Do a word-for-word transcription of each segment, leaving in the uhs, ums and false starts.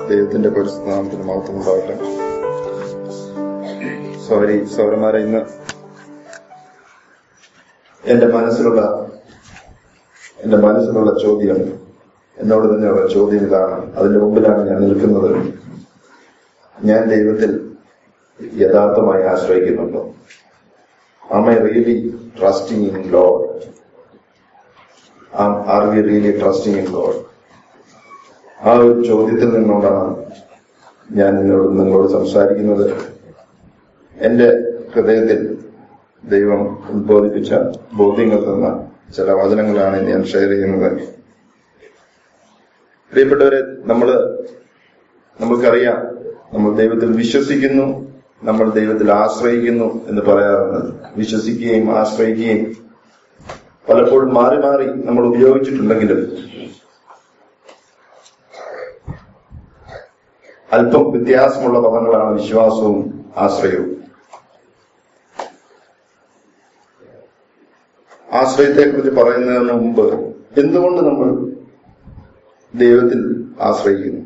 ദൈവത്തിന്റെ പരിശുദ്ധ നാമത്തിന് മഹത്വം ഉണ്ടാവട്ടെ. സോറി സൗരന്മാരെ, ഇന്ന് എന്റെ മനസ്സിലുള്ള എന്റെ മനസ്സിലുള്ള ചോദ്യം എന്നോട് തന്നെയുള്ള ചോദ്യം ഇതാണ്. അതിന്റെ മുമ്പിലാണ് ഞാൻ നിൽക്കുന്നത്. ഞാൻ ദൈവത്തിൽ യഥാർത്ഥമായി ആശ്രയിക്കുന്നുണ്ടോ? Am I really trusting in Lord? Am, are we really trusting in God? ആ ഒരു ചോദ്യത്തിൽ നിന്നുകൊണ്ടാണ് ഞാൻ നിങ്ങളോട് നിങ്ങളോട് സംസാരിക്കുന്നത്. എന്റെ ഹൃദയത്തിൽ ദൈവം ഉദ്ബോധിപ്പിച്ച ബോധ്യങ്ങൾ തന്ന ചില വചനങ്ങളാണ് ഞാൻ ഷെയർ ചെയ്യുന്നത്. പ്രിയപ്പെട്ടവരെ, നമ്മള് നമ്മൾക്കറിയാം, നമ്മൾ ദൈവത്തിൽ വിശ്വസിക്കുന്നു, നമ്മൾ ദൈവത്തിൽ ആശ്രയിക്കുന്നു എന്ന് പറയാറുണ്ട്. വിശ്വസിക്കുകയും ആശ്രയിക്കുകയും പലപ്പോഴും മാറി മാറി നമ്മൾ ഉപയോഗിച്ചിട്ടുണ്ടെങ്കിലും അല്പം വ്യത്യാസമുള്ള പദങ്ങളാണ് വിശ്വാസവും ആശ്രയവും. ആശ്രയത്തെക്കുറിച്ച് പറയുന്നതിന് മുമ്പ് എന്തുകൊണ്ട് നമ്മൾ ദൈവത്തിൽ ആശ്രയിക്കുന്നു?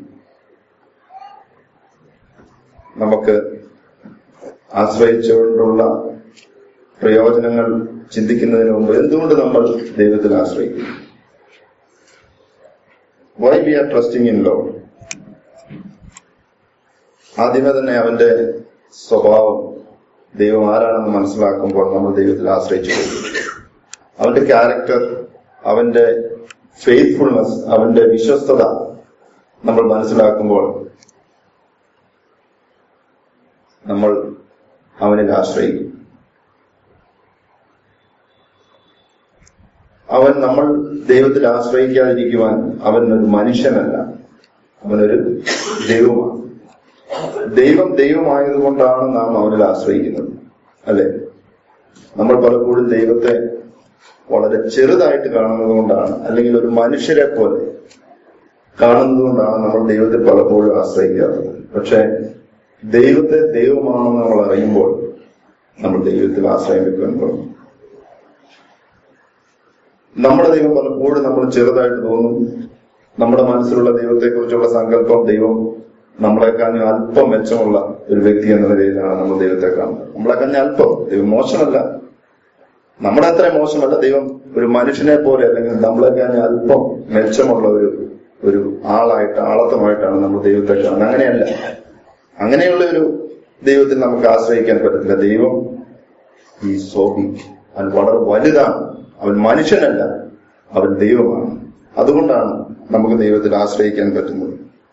നമുക്ക് ആശ്രയിച്ചുകൊണ്ടുള്ള പ്രയോജനങ്ങൾ ചിന്തിക്കുന്നതിന് മുമ്പ് എന്തുകൊണ്ട് നമ്മൾ ദൈവത്തിൽ ആശ്രയിക്കുന്നു? Why we are trusting in Lord? ആദ്യമേ തന്നെ അവന്റെ സ്വഭാവം, ദൈവം ആരാണെന്ന് മനസ്സിലാക്കുമ്പോൾ നമ്മൾ ദൈവത്തിൽ ആശ്രയിച്ചു പോകും. അവന്റെ ക്യാരക്ടർ, അവന്റെ ഫെയ്ത്ത്ഫുൾനെസ്, അവന്റെ വിശ്വസ്തത നമ്മൾ മനസ്സിലാക്കുമ്പോൾ നമ്മൾ അവനിൽ ആശ്രയിക്കും. അവൻ നമ്മൾ ദൈവത്തിൽ ആശ്രയിക്കാതിരിക്കുവാൻ അവൻ ഒരു മനുഷ്യനല്ല, അവനൊരു ദൈവമാണ്. ദൈവം ദൈവമായതുകൊണ്ടാണ് നാം അവനിൽ ആശ്രയിക്കുന്നത്, അല്ലെ? നമ്മൾ പലപ്പോഴും ദൈവത്തെ വളരെ ചെറുതായിട്ട് കാണുന്നത് കൊണ്ടാണ്, അല്ലെങ്കിൽ ഒരു മനുഷ്യരെ പോലെ കാണുന്നത് കൊണ്ടാണ് നമ്മൾ ദൈവത്തെ പലപ്പോഴും ആശ്രയിക്കാറുള്ളത്. പക്ഷെ ദൈവത്തെ ദൈവമാണെന്ന് നമ്മൾ അറിയുമ്പോൾ നമ്മൾ ദൈവത്തിൽ ആശ്രയം വെക്കാൻ തുടങ്ങും. നമ്മുടെ ദൈവം പലപ്പോഴും നമ്മൾ ചെറുതായിട്ട് തോന്നും. നമ്മുടെ മനസ്സിലുള്ള ദൈവത്തെക്കുറിച്ചുള്ള സങ്കല്പം ദൈവം നമ്മളെക്കാളും അല്പം മെച്ചമുള്ള ഒരു വ്യക്തി എന്ന നിലയിലാണ് നമ്മൾ ദൈവത്തെ കാണുന്നത്. നമ്മളെക്കാളും അല്പം. ദൈവം മോശമല്ല, നമ്മുടെ അത്ര മോശമല്ല. ദൈവം ഒരു മനുഷ്യനെ പോലെ, അല്ലെങ്കിൽ നമ്മളെക്കാളും അല്പം മെച്ചമുള്ള ഒരു ഒരു ആളായിട്ട് ആളത്വമായിട്ടാണ് നമ്മൾ ദൈവത്തെ കാണുന്നത്. അങ്ങനെയല്ല. അങ്ങനെയുള്ള ഒരു ദൈവത്തിൽ നമുക്ക് ആശ്രയിക്കാൻ പറ്റത്തില്ല. ദൈവം ഈ സോബി, അവൻ വളരെ വലുതാണ്. അവൻ മനുഷ്യനല്ല, അവൻ ദൈവമാണ്. അതുകൊണ്ടാണ് നമുക്ക് ദൈവത്തിൽ ആശ്രയിക്കാൻ പറ്റുന്നത്.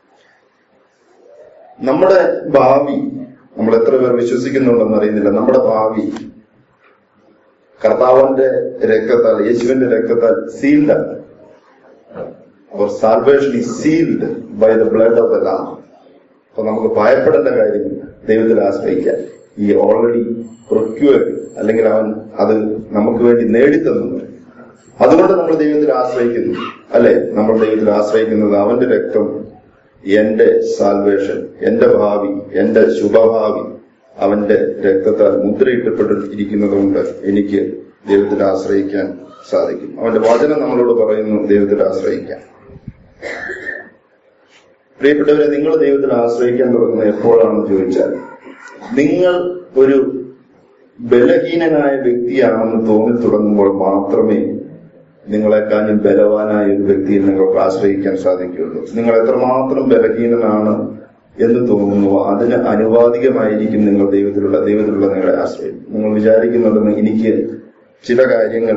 നമ്മുടെ ഭാവി, നമ്മൾ എത്ര പേർ വിശ്വസിക്കുന്നുണ്ടെന്ന് അറിയുന്നില്ല, നമ്മുടെ ഭാവി കർത്താവിന്റെ രക്തത്താൽ, യേശുവിന്റെ രക്തത്താൽ സീൽഡാണ്. അവർ salvation is sealed by the blood of the lamb. അപ്പൊ നമുക്ക് ഭയപ്പെടേണ്ട കാര്യം ദൈവത്തിൽ ആശ്രയിക്കാൻ. ഈ ഓൾറെഡി പ്രൊക്യൂർഡ്, അല്ലെങ്കിൽ അവൻ അത് നമുക്ക് വേണ്ടി നേടിത്തന്നു. അതുകൊണ്ട് നമ്മൾ ദൈവത്തിൽ ആശ്രയിക്കുന്നു, അല്ലെ? നമ്മൾ ദൈവത്തിൽ ആശ്രയിക്കുന്നത് അവന്റെ രക്തം, എന്റെ സാൽവേഷൻ, എന്റെ ഭാവി, എന്റെ ശുഭഭാവി അവന്റെ രക്തത്താൽ മുദ്രയിട്ടപ്പെട്ടിരിക്കുന്നത് കൊണ്ട് എനിക്ക് ദൈവത്തിൽ ആശ്രയിക്കാൻ സാധിക്കും. അവന്റെ വചനം നമ്മളോട് പറയുന്നു ദൈവത്തിൽ ആശ്രയിക്കാൻ. പ്രിയപ്പെട്ടവരെ, നിങ്ങൾ ദൈവത്തിൽ ആശ്രയിക്കാൻ തുടങ്ങുന്നത് എപ്പോഴാണെന്ന് ചോദിച്ചാൽ, നിങ്ങൾ ഒരു ബലഹീനനായ വ്യക്തിയാണെന്ന് തോന്നി തുടങ്ങുമ്പോൾ മാത്രമേ നിങ്ങളെക്കാളും ബലവാനായ ഒരു വ്യക്തിയിൽ നിങ്ങൾക്ക് ആശ്രയിക്കാൻ സാധിക്കുകയുള്ളൂ. നിങ്ങൾ എത്രമാത്രം ബലഹീനനാണ് എന്ന് തോന്നുന്നുവോ അതിന് അനുവാദികമായിരിക്കും നിങ്ങൾ ദൈവത്തിലുള്ള ദൈവത്തിലുള്ള നിങ്ങളെ ആശ്രയം. നിങ്ങൾ വിചാരിക്കുന്നുണ്ടെന്ന് എനിക്ക് ചില കാര്യങ്ങൾ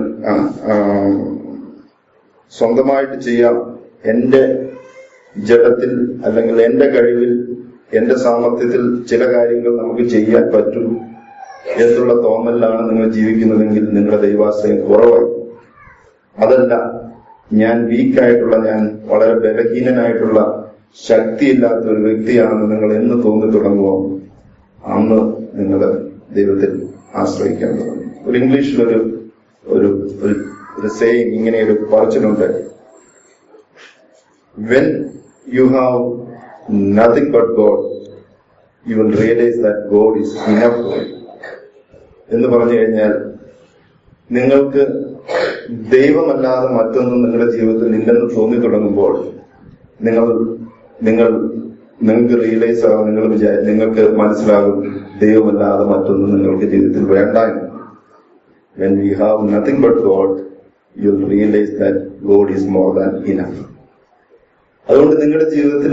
സ്വന്തമായിട്ട് ചെയ്യാം, എന്റെ ജഡത്തിൽ അല്ലെങ്കിൽ എന്റെ കഴിവിൽ, എന്റെ സാമർത്ഥ്യത്തിൽ ചില കാര്യങ്ങൾ നമുക്ക് ചെയ്യാൻ പറ്റും എന്നുള്ള തോന്നലിലാണ് നിങ്ങൾ ജീവിക്കുന്നതെങ്കിൽ നിങ്ങളുടെ ദൈവാശ്രയം കുറവായി. അതല്ല, ഞാൻ വീക്കായിട്ടുള്ള, ഞാൻ വളരെ ബലഹീനനായിട്ടുള്ള, ശക്തിയില്ലാത്ത ഒരു വ്യക്തിയാണെന്ന് നിങ്ങൾ എന്ന് തോന്നി തുടങ്ങുമോ അന്ന് നിങ്ങൾ ദൈവത്തിൽ ആശ്രയിക്കാൻ തുടങ്ങും. ഒരു ഇംഗ്ലീഷിലൊരു ഒരു ഒരു സേയിങ്, ഇങ്ങനെ ഒരു പറച്ചിലുണ്ട്, when you have nothing but God, you will realize that God is enough for you. എന്ന് പറഞ്ഞു കഴിഞ്ഞാൽ, നിങ്ങൾക്ക് ദൈവമല്ലാതെ മറ്റൊന്നും നിങ്ങളുടെ ജീവിതത്തിൽ ഇല്ലെന്ന് തോന്നി തുടങ്ങുമ്പോൾ നിങ്ങൾ നിങ്ങൾ നിങ്ങൾക്ക് റിയലൈസ് ആകും, നിങ്ങൾ വിചാരി നിങ്ങൾക്ക് മനസ്സിലാകും ദൈവമല്ലാതെ മറ്റൊന്നും നിങ്ങൾക്ക് ജീവിതത്തിൽ വേണ്ട എന്ന്. When we have nothing but God, you'll realize that God is more than enough. അതുകൊണ്ട് നിങ്ങളുടെ ജീവിതത്തിൽ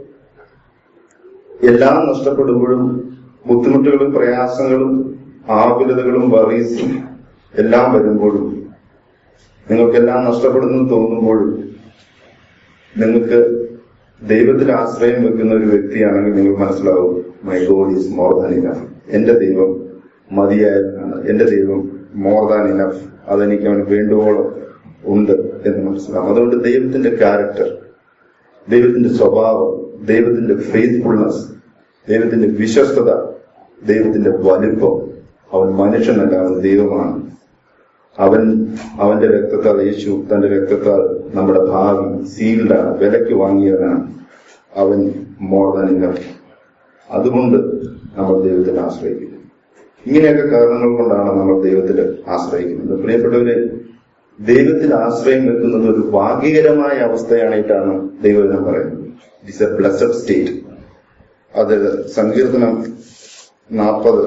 എല്ലാം നഷ്ടപ്പെടുമ്പോഴും ബുദ്ധിമുട്ടുകളും പ്രയാസങ്ങളും ആകുലതകളും വറീസും എല്ലാം വരുമ്പോഴും നിങ്ങൾക്കെല്ലാം നഷ്ടപ്പെടുന്നു തോന്നുമ്പോഴും നിങ്ങൾക്ക് ദൈവത്തിൽ ആശ്രയം വെക്കുന്ന ഒരു വ്യക്തിയാണെങ്കിൽ നിങ്ങൾ മനസ്സിലാവും, my God is more than enough. എന്റെ ദൈവം മതിയായവനാണ്, എന്റെ ദൈവം മോർ ദാൻ ഇനഫ്, അതെനിക്ക് അവന് വേണ്ടുവോളം ഉണ്ട് എന്ന് മനസ്സിലാവും. അതുകൊണ്ട് ദൈവത്തിന്റെ ക്യാരക്ടർ, ദൈവത്തിന്റെ സ്വഭാവം, ദൈവത്തിന്റെ ഫെയ്ത്ത്ഫുൾനെസ്, ദൈവത്തിന്റെ വിശ്വസ്തത, ദൈവത്തിന്റെ വലിപ്പം, അവൻ മനുഷ്യനല്ല, അവൻ ദൈവമാണ്. അവൻ അവന്റെ രക്തത്താൽ, യേശു തന്റെ രക്തത്താൽ നമ്മുടെ ഭാവി സീൽഡാണ്, വിലയ്ക്ക് വാങ്ങിയവനാണ്. അവൻ മോർ ദാൻ ഇനഫ്. അതുകൊണ്ട് നമ്മൾ ദൈവത്തിൽ ആശ്രയിക്കുന്നു. ഇങ്ങനെയൊക്കെ കാരണങ്ങൾ കൊണ്ടാണ് നമ്മൾ ദൈവത്തിൽ ആശ്രയിക്കുന്നത്. പ്രിയപ്പെട്ടവരെ, ദൈവത്തിൽ ആശ്രയം വെക്കുന്നത് ഒരു ഭാഗ്യകരമായ അവസ്ഥയായിട്ടാണ് ദൈവവചനം പറയുന്നത്. It's a blessed state. അത് സങ്കീർത്തനം നാൽപ്പത്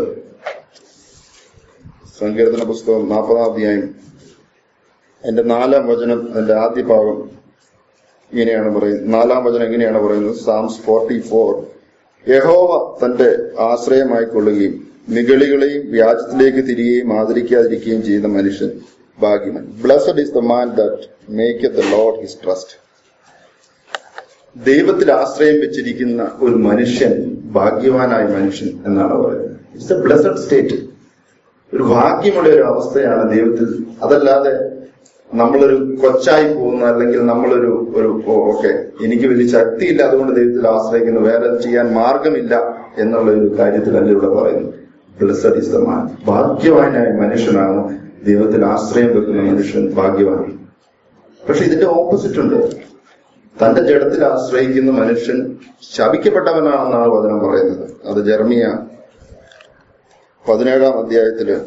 സങ്കീർത്തന പുസ്തകം നാൽപ്പതാം അധ്യായം അതിന്റെ നാലാം വചനം, അതിന്റെ ആദ്യ ഭാഗം ഇങ്ങനെയാണ് പറയുന്നത്. നാലാം വചനം ഇങ്ങനെയാണ് പറയുന്നത്. സാംസ് ഫോർട്ടി ഫോർ യഹോവ തന്റെ ആശ്രയമായിക്കൊള്ളുകയും നിഗളികളെയും വ്യാജത്തിലേക്ക് തിരികെയും ആദരിക്കാതിരിക്കുകയും ചെയ്യുന്ന മനുഷ്യൻ ഭാഗ്യവാൻ. Blessed is the man that maketh the Lord his trust. ദൈവത്തിൽ ആശ്രയം വെച്ചിരിക്കുന്ന ഒരു മനുഷ്യൻ ഭാഗ്യവാനായ മനുഷ്യൻ എന്നാണ് പറയുന്നത്. It's a blessed state. ഒരു ഭാഗ്യമുള്ള ഒരു അവസ്ഥയാണ് ദൈവത്തിൽ. അതല്ലാതെ നമ്മളൊരു കൊച്ചായി പോകുന്ന, അല്ലെങ്കിൽ നമ്മളൊരു ഒരു ഓക്കെ എനിക്ക് വലിയ ശക്തിയില്ല അതുകൊണ്ട് ദൈവത്തിൽ ആശ്രയിക്കുന്നു, വേറെ ചെയ്യാൻ മാർഗമില്ല എന്നുള്ള ഒരു കാര്യത്തിലല്ല ഇവിടെ പറയുന്നത്. Blessed is the man. ഭാഗ്യവാനായ മനുഷ്യനാണ് ദൈവത്തിൽ ആശ്രയം വെക്കുന്ന മനുഷ്യൻ ഭാഗ്യവാൻ. പക്ഷെ ഇതിന്റെ ഓപ്പോസിറ്റ് ഉണ്ട്. തന്റെ ജഡത്തിൽ ആശ്രയിക്കുന്ന മനുഷ്യൻ ശപിക്കപ്പെട്ടവനാണെന്നാണ് വചനം പറയുന്നത്. അത് ജെറമിയ പതിനേഴാം അധ്യായത്തില്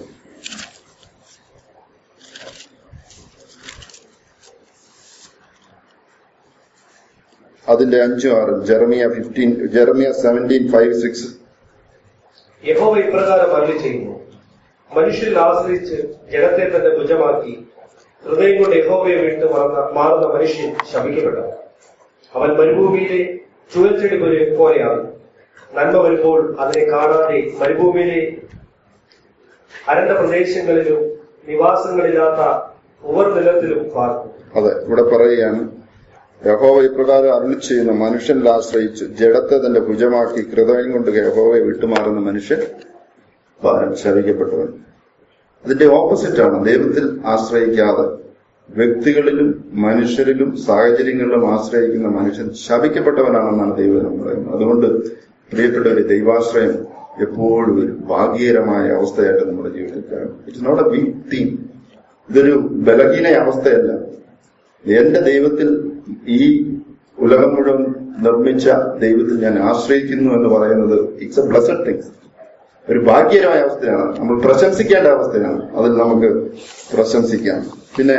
അതിന്റെ അഞ്ചും ആറും Jeremiah fifteen Jeremiah seventeen five six യഹോവ ഇപ്രകാരം അരുളി ചെയ്യുന്നു, മനുഷ്യരിൽ ആശ്രയിച്ച് ജഡത്തെ തന്നെ ഭുജമാക്കി ഹൃദയം കൊണ്ട് യഹോവയെ വിട്ട് മറന്ന മാറുന്ന മനുഷ്യൻ ശപിക്കപ്പെട്ടവൻ. അവൻ മരുഭൂമിയിലെ ചുഴൽച്ചെടി പോലെയാണ്. നന്മ വരുമ്പോൾ അതിനെ കാണാതെ മരുഭൂമിയിലെ അരണ്ട പ്രദേശങ്ങളിലും നിവാസങ്ങളില്ലാത്ത ഉപർനിലത്തിലും പാർക്കും. അതെ, ഇവിടെ പറയുകയാണ്, യഹോവ ഇപ്രകാരം അരുളി ചെയ്യുന്ന മനുഷ്യനിൽ ആശ്രയിച്ച് ജഡത്തെ തന്റെ ഭുജമാക്കി ഹൃദയം കൊണ്ട് യഹോവയെ വിട്ടുമാറുന്ന മനുഷ്യൻ ശപിക്കപ്പെട്ടവൻ. അതിന്റെ ഓപ്പോസിറ്റാണ്. ദൈവത്തിൽ ആശ്രയിക്കാതെ വ്യക്തികളിലും മനുഷ്യരിലും സാഹചര്യങ്ങളിലും ആശ്രയിക്കുന്ന മനുഷ്യൻ ശപിക്കപ്പെട്ടവനാണെന്നാണ് ദൈവം പറയുന്നത്. അതുകൊണ്ട് പ്രിയപ്പെട്ടവരെ, ദൈവാശ്രയം എപ്പോഴും ഒരു ഭാഗ്യകരമായ അവസ്ഥയായിട്ട് നമ്മുടെ ജീവിതത്തിൽ കാണും. It's not a weak theme. ഇതൊരു ബലഹീന അവസ്ഥയല്ല. എന്റെ ദൈവത്തിൽ, ഈ ഉലകം മുഴുവൻ നിർമ്മിച്ച ദൈവത്തിൽ ഞാൻ ആശ്രയിക്കുന്നു എന്ന് പറയുന്നത് ഇറ്റ്സ് എ ബ്ലെസ്ഡ് തിങ്. ഒരു ഭാഗ്യകരമായ അവസ്ഥയാണ്. നമ്മൾ പ്രശംസിക്കേണ്ട അവസ്ഥയാണ്. അതിൽ നമുക്ക് പ്രശംസിക്കാം. പിന്നെ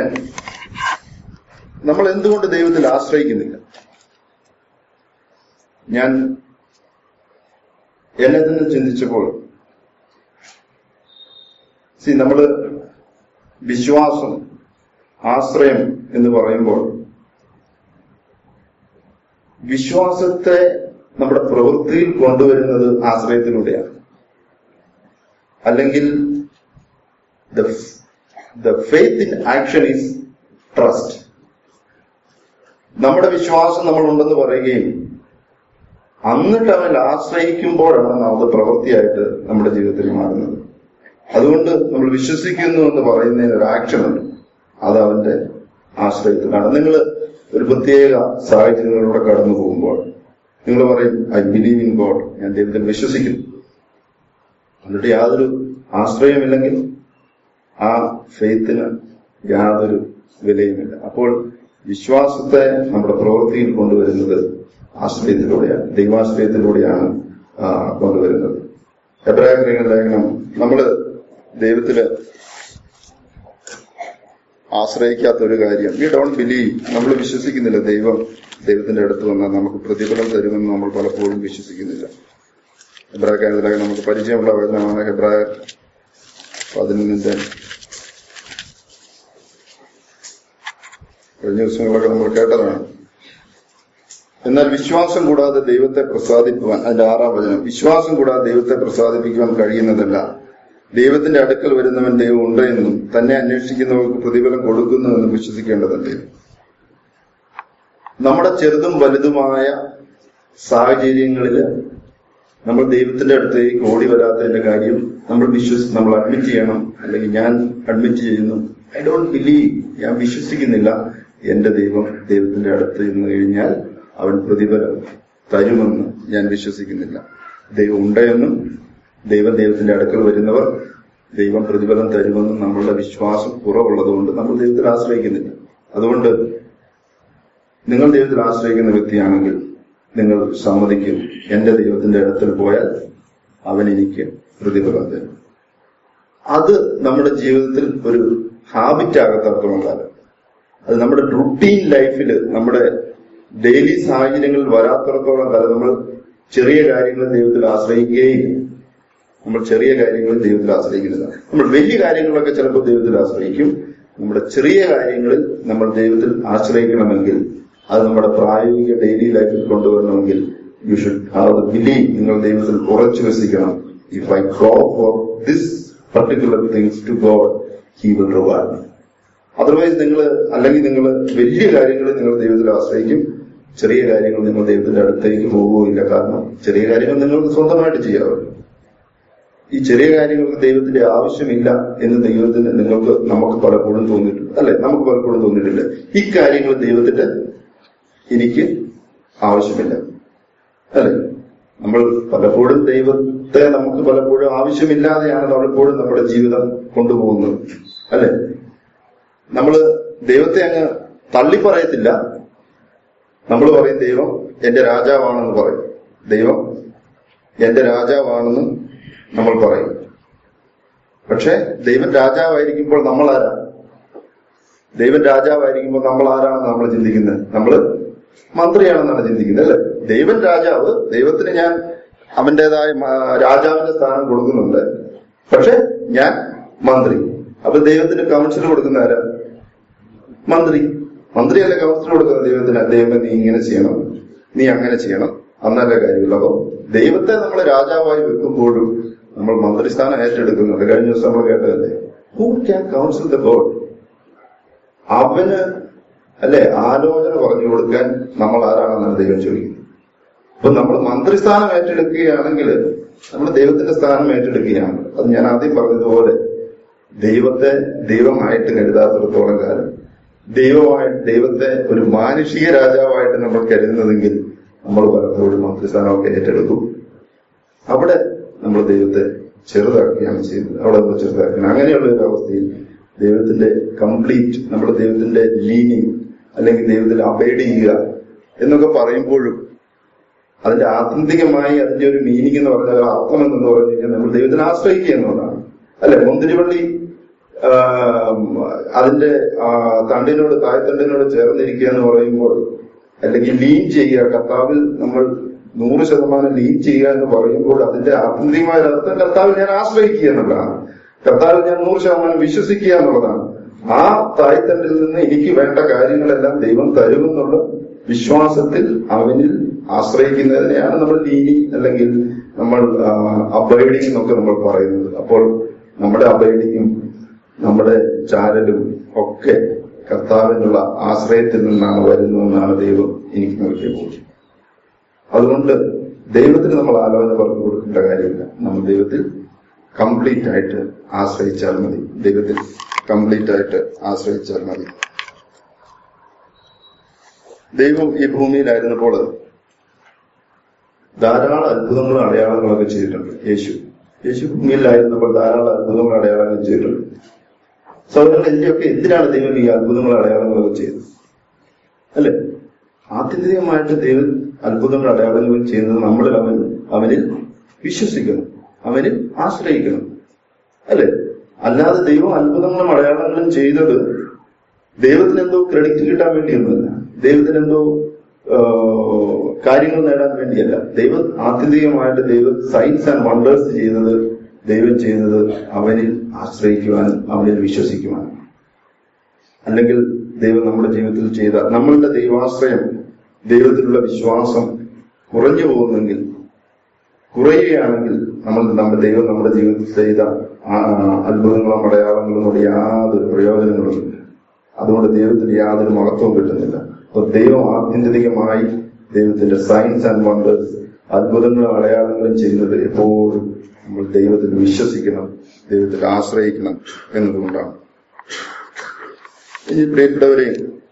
നമ്മൾ എന്തുകൊണ്ട് ദൈവത്തിൽ ആശ്രയിക്കുന്നില്ല? ഞാൻ എന്നെ തന്നെ ചിന്തിച്ചപ്പോൾ, സി നമ്മള് വിശ്വാസം, ആശ്രയം എന്ന് പറയുമ്പോൾ വിശ്വാസത്തെ നമ്മുടെ പ്രവൃത്തിയിൽ കൊണ്ടുവരുന്നത് ആശ്രയത്തിലൂടെയാണ്. അല്ലെങ്കിൽ the faith in action is trust. നമ്മുടെ വിശ്വാസം നമ്മൾ ഉണ്ടെന്ന് പറയുകയും എന്നിട്ട് അവനിൽ ആശ്രയിക്കുമ്പോഴാണ് അത് പ്രവൃത്തിയായിട്ട് നമ്മുടെ ജീവിതത്തിൽ മാറുന്നത്. അതുകൊണ്ട് നമ്മൾ വിശ്വസിക്കുന്നു എന്ന് പറയുന്നതിന് ഒരു ആക്ഷൻ ഉണ്ട്. അത് അവന്റെ ആശ്രയത്തിലാണ്. നിങ്ങൾ ഒരു പ്രത്യേക സാഹചര്യങ്ങളിലൂടെ കടന്നു പോകുമ്പോൾ നിങ്ങൾ പറയും, ഐ ബിലീവ് ഇൻ ഗോഡ്, ഞാൻ ദൈവത്തിൽ വിശ്വസിക്കുന്നു. എന്നിട്ട് യാതൊരു ആശ്രയമില്ലെങ്കിൽ ആ ഫെയ്ത്തിന് യാതൊരു വിലയുമില്ല. അപ്പോൾ വിശ്വാസത്തെ നമ്മുടെ പ്രവൃത്തിയിൽ കൊണ്ടുവരുന്നത് ആശ്രയത്തിലൂടെയാണ്, ദൈവാശ്രയത്തിലൂടെയാണ് കൊണ്ടുവരുന്നത്. എബ്രായർ ലേഖനം, നമ്മള് ദൈവത്തില് ആശ്രയിക്കാത്ത ഒരു കാര്യം, വി ഡോണ്ട് ബിലീവ്, നമ്മൾ വിശ്വസിക്കുന്നില്ല ദൈവം ദൈവത്തിന്റെ അടുത്ത് വന്നാൽ നമുക്ക് പ്രതിഫലം തരുമെന്ന് നമ്മൾ പലപ്പോഴും വിശ്വസിക്കുന്നില്ല. ഹെബ്രായർക്കെതിരെ നമുക്ക് പരിചയമുള്ള വചനമാണ് ഹെബ്രായർ പതിനൊന്നിന്റെ കഴിഞ്ഞ ദിവസങ്ങളൊക്കെ നമ്മൾ കേട്ടതാണ്. എന്നാൽ വിശ്വാസം കൂടാതെ ദൈവത്തെ പ്രസാദിക്കുവാൻ, അതിന്റെ ആറാം വചനം, വിശ്വാസം കൂടാതെ ദൈവത്തെ പ്രസാദിപ്പിക്കുവാൻ കഴിയുന്നതല്ല. ദൈവത്തിന്റെ അടുക്കൽ വരുന്നവൻ ദൈവം ഉണ്ട് എന്നും തന്നെ അന്വേഷിക്കുന്നവർക്ക് പ്രതിഫലം കൊടുക്കുന്നുവെന്നും വിശ്വസിക്കേണ്ടതല്ലേ. നമ്മുടെ ചെറുതും വലുതുമായ സാഹചര്യങ്ങളില് നമ്മൾ ദൈവത്തിന്റെ അടുത്തേക്ക് ഓടി വരാത്തതിന്റെ കാര്യം നമ്മൾ വിശ്വസി നമ്മൾ അഡ്മിറ്റ് ചെയ്യണം. അല്ലെങ്കിൽ ഞാൻ അഡ്മിറ്റ് ചെയ്യുന്നു, ഐ ഡോണ്ട് ബിലീവ്, ഞാൻ വിശ്വസിക്കുന്നില്ല എന്റെ ദൈവം ദൈവത്തിന്റെ അടുത്ത് നിന്ന് കഴിഞ്ഞാൽ അവൻ പ്രതിഫലം തരുമെന്ന് ഞാൻ വിശ്വസിക്കുന്നില്ല. ദൈവം ഉണ്ടെന്നും ദൈവം ദൈവത്തിന്റെ അടുക്കൽ വരുന്നവർ ദൈവം പ്രതിഫലം തരുമെന്നും നമ്മളുടെ വിശ്വാസം കുറവുള്ളതുകൊണ്ട് നമ്മൾ ദൈവത്തിൽ ആശ്രയിക്കുന്നില്ല. അതുകൊണ്ട് നിങ്ങൾ ദൈവത്തിൽ ആശ്രയിക്കുന്ന വ്യക്തിയാണെങ്കിൽ നിങ്ങൾ സമ്മതിക്കും, എന്റെ ദൈവത്തിന്റെ അടുത്തിൽ പോയാൽ അവൻ എനിക്ക് പ്രതിഫലം തരും. അത് നമ്മുടെ ജീവിതത്തിൽ ഒരു ഹാബിറ്റ് ആകത്തടത്തോളം കാലം, അത് നമ്മുടെ റുട്ടീൻ ലൈഫിൽ, നമ്മുടെ ഡെയിലി സാഹചര്യങ്ങളിൽ വരാത്തടത്തോളം കാലം നമ്മൾ ചെറിയ കാര്യങ്ങളിൽ ദൈവത്തിൽ ആശ്രയിക്കുകയില്ല. നമ്മൾ ചെറിയ കാര്യങ്ങളിൽ ദൈവത്തിൽ ആശ്രയിക്കുന്നില്ല. നമ്മൾ വലിയ കാര്യങ്ങളിലൊക്കെ ചിലപ്പോൾ ദൈവത്തിൽ ആശ്രയിക്കും. നമ്മുടെ ചെറിയ കാര്യങ്ങളിൽ നമ്മൾ ദൈവത്തിൽ ആശ്രയിക്കണമെങ്കിൽ, അത് നമ്മുടെ പ്രായോഗിക ഡെയിലി ലൈഫിൽ കൊണ്ടുവരണമെങ്കിൽ you should have the believe. നിങ്ങൾ ദൈവത്തിൽ ഉറച്ചു വസിക്കണം. If I crow for this particular things to God, he will reward me. Otherwise നിങ്ങൾ, അല്ലെങ്കിൽ നിങ്ങൾ വലിയ കാര്യങ്ങളിൽ നിങ്ങൾ ദൈവത്തിൽ ആശ്രയിക്കും, ചെറിയ കാര്യങ്ങൾ നിങ്ങൾ ദൈവത്തിന്റെ അടുത്തേക്ക് പോകുകയില്ല. കാരണം ചെറിയ കാര്യങ്ങൾ നിങ്ങൾക്ക് സ്വന്തമായിട്ട് ചെയ്യാറുണ്ട്. ഈ ചെറിയ കാര്യങ്ങൾക്ക് ദൈവത്തിന്റെ ആവശ്യമില്ല എന്ന് ദൈവത്തിന് നിങ്ങൾക്ക് നമുക്ക് പലപ്പോഴും തോന്നിയിട്ടുണ്ട്, അല്ലെ? നമുക്ക് പലപ്പോഴും തോന്നിയിട്ടില്ല, ഈ കാര്യങ്ങൾ ദൈവത്തിന്റെ എനിക്ക് ആവശ്യമില്ല, അല്ലെ? നമ്മൾ പലപ്പോഴും ദൈവത്തെ നമുക്ക് പലപ്പോഴും ആവശ്യമില്ലാതെയാണ് പലപ്പോഴും നമ്മുടെ ജീവിതം കൊണ്ടുപോകുന്നത്, അല്ലെ? നമ്മള് ദൈവത്തെ അങ്ങ് തള്ളിപ്പറയത്തില്ല. നമ്മൾ പറയും ദൈവം എന്റെ രാജാവാണെന്ന് പറയും. ദൈവം എന്റെ രാജാവാണെന്ന് നമ്മൾ പറയും. പക്ഷെ ദൈവം രാജാവായിരിക്കുമ്പോൾ നമ്മൾ ആരാ? ദൈവം രാജാവായിരിക്കുമ്പോൾ നമ്മൾ ആരാണെന്ന് നമ്മൾ ചിന്തിക്കുന്നത്? നമ്മള് മന്ത്രിയാണെന്നാണ് ചിന്തിക്കുന്നത്, അല്ലെ? ദൈവം രാജാവ്, ദൈവത്തിന് ഞാൻ അവന്റേതായ രാജാവിന്റെ സ്ഥാനം കൊടുക്കുന്നുണ്ട്. പക്ഷെ ഞാൻ മന്ത്രി. അപ്പൊ ദൈവത്തിന് കൗൺസിൽ കൊടുക്കുന്ന ആരാ? മന്ത്രി. മന്ത്രിയല്ല കൗൺസിൽ കൊടുക്കുന്നത് ദൈവത്തിന്. ദൈവം നീ ഇങ്ങനെ ചെയ്യണം, നീ അങ്ങനെ ചെയ്യണം, അന്നല്ല കാര്യമില്ല. അപ്പൊ ദൈവത്തെ നമ്മൾ രാജാവായി വെക്കുമ്പോഴും നമ്മൾ മന്ത്രിസ്ഥാനം ഏറ്റെടുക്കുന്നുണ്ട്. കഴിഞ്ഞ ദിവസം നമ്മൾ കേട്ടതല്ലേ, who can counsel the God? അവന് അല്ലെ ആലോചന പറഞ്ഞു കൊടുക്കാൻ നമ്മൾ ആരാണെന്നാണ് ദൈവം ചോദിക്കുന്നത്. അപ്പൊ നമ്മൾ മന്ത്രിസ്ഥാനം ഏറ്റെടുക്കുകയാണെങ്കിൽ നമ്മൾ ദൈവത്തിന്റെ സ്ഥാനം ഏറ്റെടുക്കുകയാണ്. അത് ഞാൻ ആദ്യം പറഞ്ഞതുപോലെ ദൈവത്തെ ദൈവമായിട്ട് കരുതാത്തിടത്തോളം കാലം, ദൈവമായിട്ട് ദൈവത്തെ ഒരു മാനുഷിക രാജാവായിട്ട് നമ്മൾ കരുതുന്നതെങ്കിൽ നമ്മൾ പലപ്പോഴും മന്ത്രിസ്ഥാനമൊക്കെ ഏറ്റെടുക്കും. അവിടെ നമ്മൾ ദൈവത്തെ ചെറുതാക്കുകയാണ് ചെയ്യുന്നത്. അവിടെ നമ്മൾ ചെറുതാക്കണം. അങ്ങനെയുള്ള ഒരു അവസ്ഥയിൽ ദൈവത്തിന്റെ കംപ്ലീറ്റ്, നമ്മുടെ ദൈവത്തിന്റെ ലീനിങ് അല്ലെങ്കിൽ ദൈവത്തിൽ അബൈഡ് ചെയ്യുക എന്നൊക്കെ പറയുമ്പോഴും അതിന്റെ ആത്യന്തികമായി അതിന്റെ ഒരു മീനിങ് എന്ന് പറഞ്ഞാൽ, അർത്ഥം എന്ന് പറഞ്ഞു കഴിഞ്ഞാൽ നമ്മൾ ദൈവത്തിന് ആശ്രയിക്കുക എന്നുള്ളതാണ്, അല്ലെ? മുന്തിരിവള്ളി അതിന്റെ തണ്ടിനോട് തായ്തണ്ടിനോട് ചേർന്നിരിക്കുക എന്ന് പറയുമ്പോൾ, അല്ലെങ്കിൽ ലീൻ ചെയ്യുക, കർത്താവിൽ നമ്മൾ നൂറ് ശതമാനം ലീൻ ചെയ്യുക എന്ന് പറയുമ്പോൾ അതിന്റെ ആത്യന്തികമായ അർത്ഥം കർത്താവിൽ ഞാൻ ആശ്രയിക്കുക എന്നുള്ളതാണ്. കർത്താവിൽ ഞാൻ നൂറ് ശതമാനം വിശ്വസിക്കുക എന്നുള്ളതാണ്. ആ തായ്തണ്ടിൽ നിന്ന് എനിക്ക് വേണ്ട കാര്യങ്ങളെല്ലാം ദൈവം തരുമെന്നുള്ള വിശ്വാസത്തിൽ അവനിൽ ആശ്രയിക്കുന്നതിനെയാണ് നമ്മൾ ലീനിങ് അല്ലെങ്കിൽ നമ്മൾ അബൈഡിങ് എന്നൊക്കെ നമ്മൾ പറയുന്നത്. അപ്പോൾ നമ്മുടെ അബൈഡിങ്ങും നമ്മുടെ ചാരലും ഒക്കെ കർത്താവിനുള്ള ആശ്രയത്തിൽ നിന്നാണ് വരുന്നതെന്നാണ് ദൈവം എനിക്ക് നൽകിയ ബോധ്യം. അതുകൊണ്ട് ദൈവത്തിന് നമ്മൾ ആലോചന പറഞ്ഞു കൊടുക്കേണ്ട കാര്യമില്ല. നമ്മൾ ദൈവത്തിൽ കംപ്ലീറ്റ് ആയിട്ട് ആശ്രയിച്ചാൽ മതി. ദൈവത്തിൽ കംപ്ലീറ്റ് ആയിട്ട് ആശ്രയിച്ചാൽ മതി. ദൈവം ഈ ഭൂമിയിലായിരുന്നപ്പോൾ ധാരാളം അത്ഭുതങ്ങളും അടയാളങ്ങളൊക്കെ ചെയ്തിട്ടുണ്ട്. യേശു യേശു ഭൂമിയിലായിരുന്നപ്പോൾ ധാരാളം അത്ഭുതങ്ങളും അടയാളങ്ങൾ ചെയ്തിട്ടുണ്ട്. സൗരങ്ങൾ ഇതിന്റെയൊക്കെ എന്തിനാണ് ദൈവം ഈ അത്ഭുതങ്ങളും അടയാളങ്ങളൊക്കെ ചെയ്തത്, അല്ലെ? ആത്യന്തികമായിട്ട് ദൈവം അത്ഭുതങ്ങൾ അടയാളങ്ങളും ചെയ്യുന്നത് നമ്മളിൽ അവൻ അവനിൽ വിശ്വസിക്കണം, അവനിൽ ആശ്രയിക്കണം, അല്ലെ? അല്ലാതെ ദൈവം അത്ഭുതങ്ങളും അടയാളങ്ങളും ചെയ്തത് ദൈവത്തിന് എന്തോ ക്രെഡിറ്റ് കിട്ടാൻ വേണ്ടിയൊന്നുമല്ല, ദൈവത്തിന് എന്തോ കാര്യങ്ങൾ നേടാൻ വേണ്ടിയല്ല. ദൈവം ആത്യന്തികമായിട്ട് ദൈവം സൈൻസ് ആൻഡ് വണ്ടേഴ്സ് ചെയ്തത്, ദൈവം ചെയ്തത് അവനിൽ ആശ്രയിക്കുവാനും അവനിൽ വിശ്വസിക്കുവാനും. അല്ലെങ്കിൽ ദൈവം നമ്മുടെ ജീവിതത്തിൽ ചെയ്ത നമ്മളുടെ ദൈവാശ്രയം, ദൈവത്തിലുള്ള വിശ്വാസം കുറഞ്ഞു പോകുന്നെങ്കിൽ, കുറയുകയാണെങ്കിൽ നമ്മൾ നമ്മുടെ ദൈവം നമ്മുടെ ജീവിതത്തിൽ ചെയ്ത അത്ഭുതങ്ങളും അടയാളങ്ങളും കൊണ്ട് യാതൊരു പ്രയോജനങ്ങളുമില്ല. അതുകൊണ്ട് ദൈവത്തിന് യാതൊരു മഹത്വവും കിട്ടുന്നില്ല. അപ്പൊ ദൈവം ആത്യന്തികമായി ദൈവത്തിന്റെ സയൻസ് ആൻഡ് വണ്ടേഴ്സ്, അത്ഭുതങ്ങളും അടയാളങ്ങളും ചെയ്യുന്നത് എപ്പോഴും നമ്മൾ ദൈവത്തിൽ വിശ്വസിക്കണം, ദൈവത്തിൽ ആശ്രയിക്കണം എന്നതുകൊണ്ടാണ്. ഇനി പ്രിയപ്പെട്ടവരെ,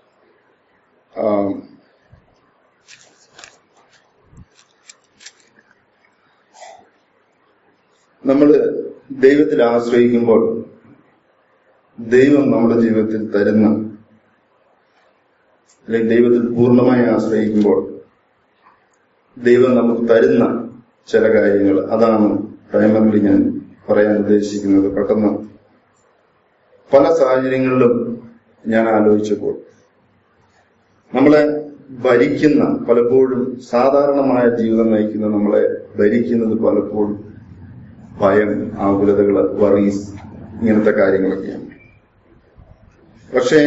നമ്മൾ ദൈവത്തിൽ ആശ്രയിക്കുമ്പോൾ ദൈവം നമ്മുടെ ജീവിതത്തിൽ തരുന്ന, അല്ലെങ്കിൽ ദൈവത്തിൽ പൂർണ്ണമായി ആശ്രയിക്കുമ്പോൾ ദൈവം നമുക്ക് തരുന്ന ചില കാര്യങ്ങൾ, അതാണ് പ്രൈമറിലി ഞാൻ പറയാൻ ഉദ്ദേശിക്കുന്നത്. പെട്ടെന്ന് പല സാഹചര്യങ്ങളിലും ഞാൻ ആലോചിച്ചപ്പോൾ നമ്മളെ ഭരിക്കുന്ന, പലപ്പോഴും സാധാരണമായ ജീവിതം നയിക്കുന്ന നമ്മളെ ഭരിക്കുന്നത് പലപ്പോഴും ഭയം, ആകുലതകള്, വറീസ്, ഇങ്ങനത്തെ കാര്യങ്ങളൊക്കെയാണ്. പക്ഷേ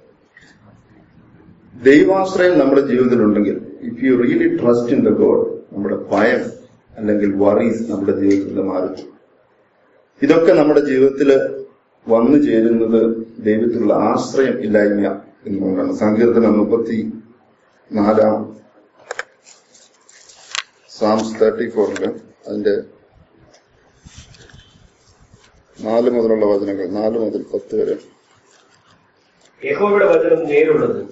ദൈവാശ്രയം നമ്മുടെ ജീവിതത്തിലുണ്ടെങ്കിൽ, if you really trust in the God, നമ്മുടെ ഭയം അല്ലെങ്കിൽ വറീസ് നമ്മുടെ ജീവിതത്തിൽ നിന്ന് മാറും. ഇതൊക്കെ നമ്മുടെ ജീവിതത്തിൽ വന്നു ചേരുന്നത് ദൈവത്തിലുള്ള ആശ്രയം ഇല്ലായ്മ എന്നുകൊണ്ടാണ്. സങ്കീർത്തനം മുപ്പത്തി നാലാം സാംസ് തേർട്ടി ഫോറില് അതിന്റെ നാല് മുതലുള്ള വചനങ്ങൾ, നാല് മുതൽ പത്ത് വരെ. യഹോവയുടെ വചനം നേരുള്ളത്,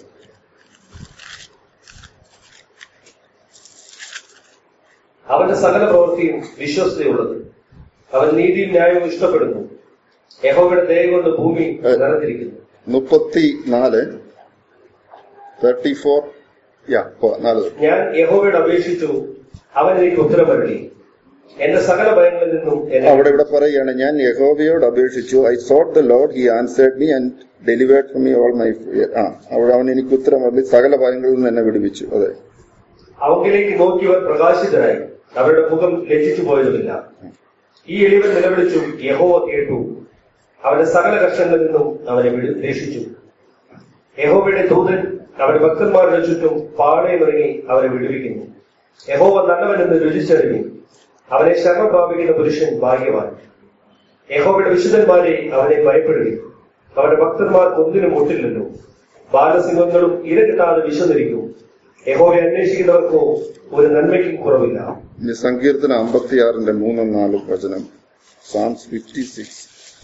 അവന്റെ സകല പ്രവൃത്തിയും വിശ്വസ്തയുള്ളത്, അവൻ നീതിയും ന്യായവും ഇഷ്ടപ്പെടുന്നു. യഹോവയുടെ ദയ കൊണ്ട് ഭൂമി നിറഞ്ഞിരിക്കുന്നു. മുപ്പത്തി നാല് തേർട്ടി ഫോർ നാല്. ഞാൻ യഹോവയോട് അപേക്ഷിച്ചു, അവൻ എനിക്ക് ഉത്തരമരുളി, എന്റെ സകല ഭയങ്ങളിൽ നിന്നും. അവിടെ ഇവിടെ പറയുകയാണ്, ഞാൻ യഹോവയോട് അപേക്ഷിച്ചു, I sought the Lord, he answered me and delivered from me all my fear. ആ അവിടെ അവൻ എനിക്ക് ഉത്തരമരുളി, സകല ഭയങ്ങളിൽ നിന്ന് എന്നെ വിടുവിച്ചു. അതെ, അവങ്കിലേക്ക് നോക്കിയവർ പ്രകാശിതരായി, അവരുടെ മുഖം ലജ്ജിച്ചു പോയതുമില്ല. ഈ എളിവൻ നിലവിളിച്ചു, യഹോവ കേട്ടു, അവന്റെ സകല കഷ്ടങ്ങളിൽ നിന്നും അവനെ രക്ഷിച്ചു. യഹോവയുടെ ദൂതൻ അവരുടെ ഭക്തന്മാരുടെ ചുറ്റും പാളയമിറങ്ങി അവരെ വിടുവിക്കുന്നു. യഹോവ നല്ലവനെന്ന് രുചിച്ചറിഞ്ഞു, അവനെ ശരണം പ്രാപിക്കുന്ന പുരുഷൻ ഭാഗ്യവാൻ. യഹോവയുടെ വിശുദ്ധന്മാരെ അവനെ ഭയപ്പെടുകയും, അവരുടെ ഭക്തന്മാർക്ക് ഒന്നിനും മുട്ടില്ലല്ലോ. ബാലസിംഹങ്ങളും ഇര കിട്ടാതെ വിശന്നിരിക്കും, യഹോവയെ അന്വേഷിക്കുന്നവർക്കോ ഒരു നന്മയ്ക്കും കുറവില്ല. സങ്കീർത്തനം അമ്പത്തിയാറിന്റെ മൂന്നും നാലും വചനം. Psalms fifty six.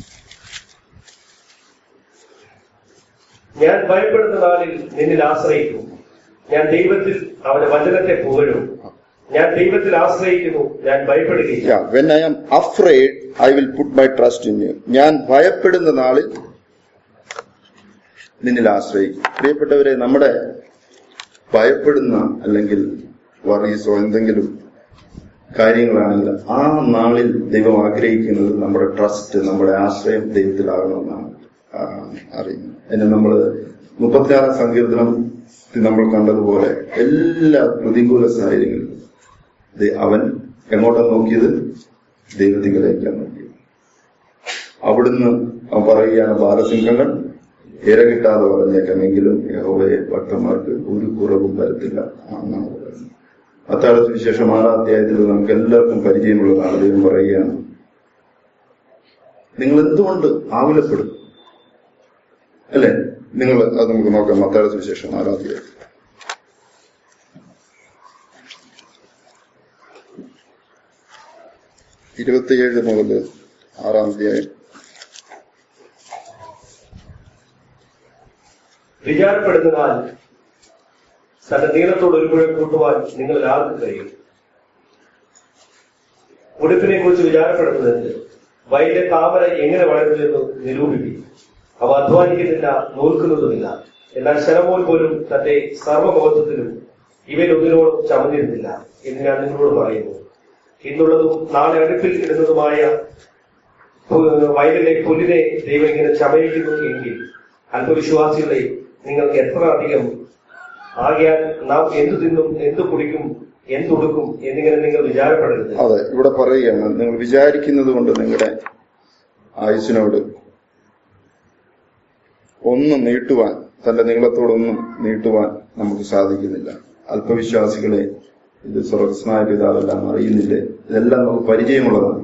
ഞാൻ ഭയപ്പെടുന്ന നാളിൽ നിന്നിൽ ആശ്രയിക്കും, ഞാൻ ദൈവത്തിൽ അവന്റെ വചനത്തെ പുകഴും. ഞാൻ ദൈവത്തിൽ ആശ്രയിക്കുന്നു, ഞാൻ ഭയപ്പെടുകയില്ല. When I am afraid, I will put my trust in you. ഞാൻ ഭയപ്പെടുന്ന നാളിൽ നിന്നിൽ ആശ്രയിക്കും. പ്രിയപ്പെട്ടവരെ, നമ്മുടെ ഭയപ്പെടുന്ന അല്ലെങ്കിൽ വറീസോ എന്തെങ്കിലും കാര്യങ്ങളാണെങ്കിൽ ആ നാളിൽ ദൈവം ആഗ്രഹിക്കുന്നത് നമ്മുടെ ട്രസ്റ്റ്, നമ്മുടെ ആശ്രയം ദൈവത്തിലാകണമെന്നാണ് അറിയുന്നത്. അതിന് നമ്മൾ മുപ്പത്തിയാറാം സങ്കീർത്തനം നമ്മൾ കണ്ടതുപോലെ എല്ലാ പ്രതികൂല സാഹചര്യങ്ങളിലും അവൻ എങ്ങോട്ടാണ് നോക്കിയത്? ദൈവത്തിലേക്കാണ് നോക്കിയത്. അവിടുന്ന് അവൻ പറയുകയാണ്, ബാലസിംഹങ്ങൾ ഇര കിട്ടാതെ പറഞ്ഞേക്കാമെങ്കിലും യഹോവയെ ഭക്തന്മാർക്ക് ഒരു കുറവും വരത്തില്ല എന്നാണ് പറയുന്നത്. മത്തായി സുവിശേഷം ആറാം അധ്യായത്തിൽ നമുക്ക് എല്ലാവർക്കും പരിചയമുള്ളതാണ്. ദൈവം പറയുകയാണ്, നിങ്ങൾ എന്തുകൊണ്ട് ആകുലപ്പെടും അല്ലെ? നിങ്ങൾ അത് നമുക്ക് നോക്കാം. മത്തായി സുവിശേഷം ആറാം അധ്യായം ഇരുപത്തിയേഴ് മുതൽ ആറാം അധ്യായം. വിചാരപ്പെടുന്നതിനാൽ തന്റെ നീളത്തോട് ഒരു മുഴം കൂട്ടുവാൻ നിങ്ങൾ ആർക്ക് കഴിയും? ഉടുപ്പിനെ കുറിച്ച് വിചാരപ്പെടുന്നത് വയലിലെ താമര എങ്ങനെ വളരുന്നതെന്ന് നിരൂപിക്കും. അവ അധ്വാനിക്കുന്നില്ല, നോൽക്കുന്നതുമില്ല. എന്നാൽ ശരമോൻ പോലും തന്റെ സർവമഹത്വത്തിലും ഇവയിലൊന്നിനോടും ചമഞ്ഞിരുന്നില്ല എന്ന് ഞാൻ നിങ്ങളോട് പറയുന്നു. ഇന്നുള്ളതും നാളെ അടുപ്പിൽ ഇടുന്നതുമായ വയലിലെ പുല്ലിനെ ദൈവം ഇങ്ങനെ ചമയിക്കുന്നു എങ്കിൽ അല്പവിശ്വാസികളെ നിങ്ങൾ എത്ര അധികം. ആകയാൽ നാം എന്തു തിന്നും, എന്തു കുടിക്കും, എന്തുടുക്കും എന്നിങ്ങനെ നിങ്ങൾ വിചാരപ്പെടരുത്. അതെ, ഇവിടെ പറയുകയാണ്, നിങ്ങൾ വിചാരിക്കുന്നത് കൊണ്ട് നിങ്ങളുടെ ആയുസ്സിനോട് ഒന്നും നീട്ടുവാൻ, തന്റെ നീളത്തോടൊന്നും നീട്ടുവാൻ നമുക്ക് സാധിക്കുന്നില്ല. അല്പവിശ്വാസികളെ, ഇത് സ്വർഗസ്നായ പിതാവെല്ലാം അറിയുന്നില്ലേ? ഇതെല്ലാം നമുക്ക് പരിചയമുള്ളതാണ്.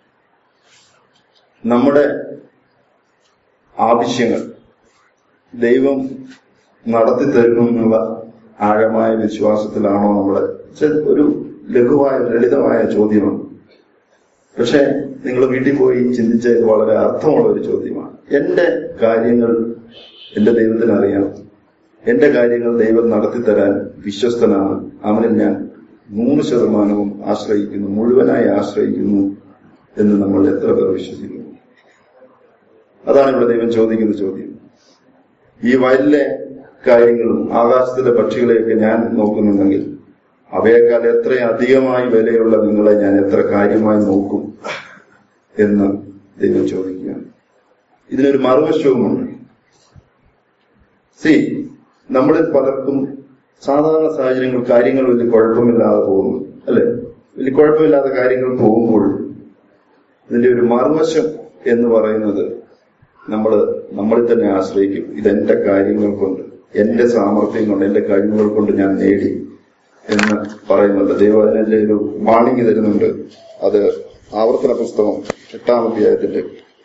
നമ്മുടെ ആവശ്യങ്ങൾ ദൈവം നടത്തി തരുമെന്നുള്ള ആഴമായ വിശ്വാസത്തിലാണോ നമ്മുടെ? ഒരു ലഘുവായ ലളിതമായ ചോദ്യമാണ്. പക്ഷെ നിങ്ങൾ വീട്ടിൽ പോയി ചിന്തിച്ചത് വളരെ അർത്ഥമുള്ള ഒരു ചോദ്യമാണ്. എന്റെ കാര്യങ്ങൾ എന്റെ ദൈവത്തിന് അറിയാം. എന്റെ കാര്യങ്ങൾ ദൈവം നടത്തിത്തരാൻ വിശ്വസ്തനാണ്. അവനിൽ ഞാൻ നൂറ് ശതമാനവും ആശ്രയിക്കുന്നു, മുഴുവനായി ആശ്രയിക്കുന്നു എന്ന് നമ്മൾ എത്ര പേർ വിശ്വസിക്കുന്നു? അതാണ് ഇവിടെ ദൈവം ചോദിക്കുന്ന ചോദ്യം. ഈ വയലിലെ കാര്യങ്ങളും ആകാശത്തിലെ പക്ഷികളെയൊക്കെ ഞാൻ നോക്കുന്നുണ്ടെങ്കിൽ അവയേക്കാൾ എത്രയധികമായി വിലയുള്ള നിങ്ങളെ ഞാൻ എത്ര കാര്യമായി നോക്കും എന്ന് ദൈവം ചോദിക്കുകയാണ്. ഇതിനൊരു മറുവശവുമുണ്ട്. സി നമ്മളിൽ പലർക്കും സാധാരണ സാഹചര്യങ്ങൾ കാര്യങ്ങൾ വലിയ കുഴപ്പമില്ലാതെ പോകുന്നു, അല്ലെ? വലിയ കുഴപ്പമില്ലാത്ത കാര്യങ്ങൾ പോകുമ്പോൾ ഇതിന്റെ ഒരു മറുവശം എന്ന് പറയുന്നത് നമ്മൾ നമ്മളിൽ തന്നെ ആശ്രയിക്കും. ഇതെന്റെ കാര്യങ്ങൾ കൊണ്ട്, എന്റെ സാമർഥ്യം കൊണ്ട്, എന്റെ കഴിവുകൾ കൊണ്ട് ഞാൻ നേടി എന്ന് പറയുന്നുണ്ട്. ദൈവം അതിനെ ഒരു വാണിംഗ് തരുന്നുണ്ട്. അത് ആവർത്തന പുസ്തകം എട്ടാം അധ്യായത്തിന്റെ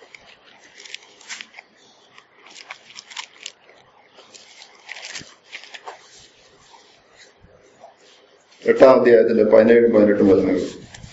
എട്ടാം അധ്യായത്തിന്റെ പതിനേഴും പതിനെട്ടും വചനങ്ങൾ.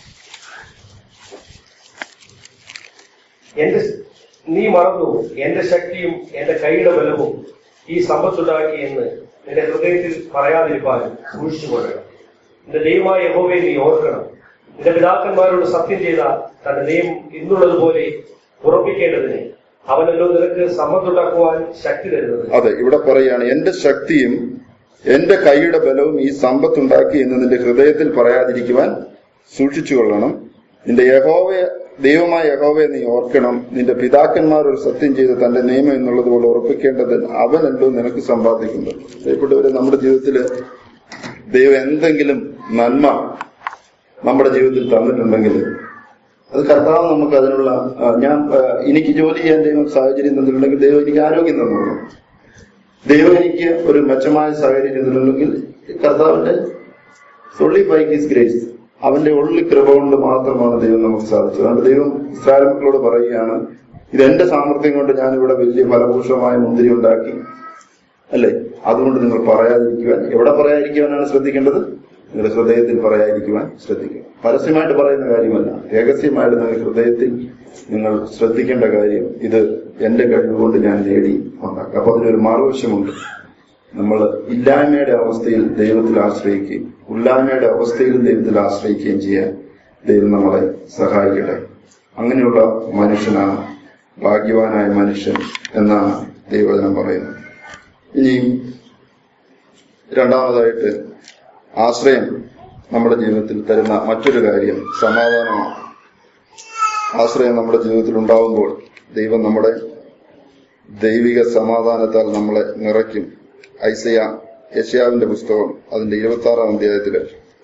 എന്റെ നീ മറന്നു എന്റെ ശക്തിയും എന്റെ കൈയുടെ ബലവും ഈ സമ്പത്തുണ്ടാക്കി എന്ന് നിന്റെ ഹൃദയത്തിൽ പറയാതിരിപ്പാനും സൂക്ഷിച്ചുകൊള്ളണം. നിന്റെ ദൈവമായ യഹോവയെ നീ ഓർക്കണം. നിന്റെ പിതാക്കന്മാരോട് സത്യം ചെയ്ത തന്റെ നിയമം ഇന്നുള്ളതുപോലെ ഉറപ്പിക്കേണ്ടതിന് അവനല്ലോ നിനക്ക് സമ്പത്തുണ്ടാക്കുവാൻ ശക്തി തരുന്നത്. അതെ, ഇവിടെ പറയുകയാണ്, എന്റെ ശക്തിയും എന്റെ കൈയുടെ ബലവും ഈ സമ്പത്തുണ്ടാക്കി എന്ന് നിന്റെ ഹൃദയത്തിൽ പറയാതിരിക്കുവാൻ സൂക്ഷിച്ചുകൊള്ളണം. നിന്റെ യഹോവയെ ദൈവമായ യഹോവയെ നീ ഓർക്കണം. നിന്റെ പിതാക്കന്മാരോട് സത്യം ചെയ്ത് തന്റെ നിയമം എന്നുള്ളതുപോലെ ഉറപ്പിക്കേണ്ടത് അവനല്ലോ നിനക്ക് സമ്പാദിക്കുന്നത്. ദയപ്പെട്ടവരെ, നമ്മുടെ ജീവിതത്തിൽ ദൈവം എന്തെങ്കിലും നന്മ നമ്മുടെ ജീവിതത്തിൽ തന്നിട്ടുണ്ടെങ്കിൽ അത് കർത്താവ് നമുക്ക് അതിനുള്ള, ഞാൻ എനിക്ക് ജോലി ചെയ്യാൻ ദൈവം സാഹചര്യം തന്നിട്ടുണ്ടെങ്കിൽ ദൈവം എനിക്ക് ആരോഗ്യം തന്നുള്ളൂ. ദൈവം എനിക്ക് ഒരു മെച്ചമായ സാഹചര്യം തന്നിട്ടുണ്ടെങ്കിൽ കർത്താവിന്റെ സോൺലി ബൈ ഹിസ് ഗ്രേസ്, അവന്റെ ഉള്ളിൽ കൃപ കൊണ്ട് മാത്രമാണ് ദൈവം നമുക്ക് സാധിച്ചത്. അതുകൊണ്ട് ദൈവം ഇസ്രായേൽ മക്കളോട് പറയുകയാണ്, ഇതെന്റെ സാമർഥ്യം കൊണ്ട് ഞാനിവിടെ വലിയ ഫലഭൂഷമായ മുന്തിരി ഉണ്ടാക്കി, അല്ലെ? അതുകൊണ്ട് നിങ്ങൾ പറയാതിരിക്കുവാൻ. എവിടെ പറയാതിരിക്കുവാനാണ് ശ്രദ്ധിക്കേണ്ടത്? നിങ്ങളുടെ ഹൃദയത്തിൽ പറയാതിരിക്കുവാൻ ശ്രദ്ധിക്കുക. പരസ്യമായിട്ട് പറയുന്ന കാര്യമല്ല, രഹസ്യമായിട്ട് നിങ്ങളുടെ ഹൃദയത്തിൽ നിങ്ങൾ ശ്രദ്ധിക്കേണ്ട കാര്യം, ഇത് എന്റെ കഴിവുകൊണ്ട് ഞാൻ നേടി ഉണ്ടാക്കുക. അപ്പൊ അതിനൊരു മറുവശമുണ്ട്. നമ്മൾ ഇല്ലായ്മയുടെ അവസ്ഥയിൽ ദൈവത്തിൽ ആശ്രയിക്കുകയും ഉല്ലായ്മയുടെ അവസ്ഥയിലും ദൈവത്തിൽ ആശ്രയിക്കുകയും ചെയ്യാൻ ദൈവം നമ്മളെ സഹായിക്കട്ടെ. അങ്ങനെയുള്ള മനുഷ്യനാണ് ഭാഗ്യവാനായ മനുഷ്യൻ എന്നാണ് ദൈവവചനം പറയുന്നത്. ഇനിയും രണ്ടാമതായിട്ട് ആശ്രയം നമ്മുടെ ജീവിതത്തിൽ തരുന്ന മറ്റൊരു കാര്യം സമാധാനമാണ്. ആശ്രയം നമ്മുടെ ജീവിതത്തിൽ ഉണ്ടാവുമ്പോൾ ദൈവം നമ്മുടെ ദൈവിക സമാധാനത്താൽ നമ്മളെ നിറയ്ക്കും. ഐസയ യെശയ്യാവിന്റെ പുസ്തകം അതിന്റെ ഇരുപത്തി ആറാം അധ്യായത്തില്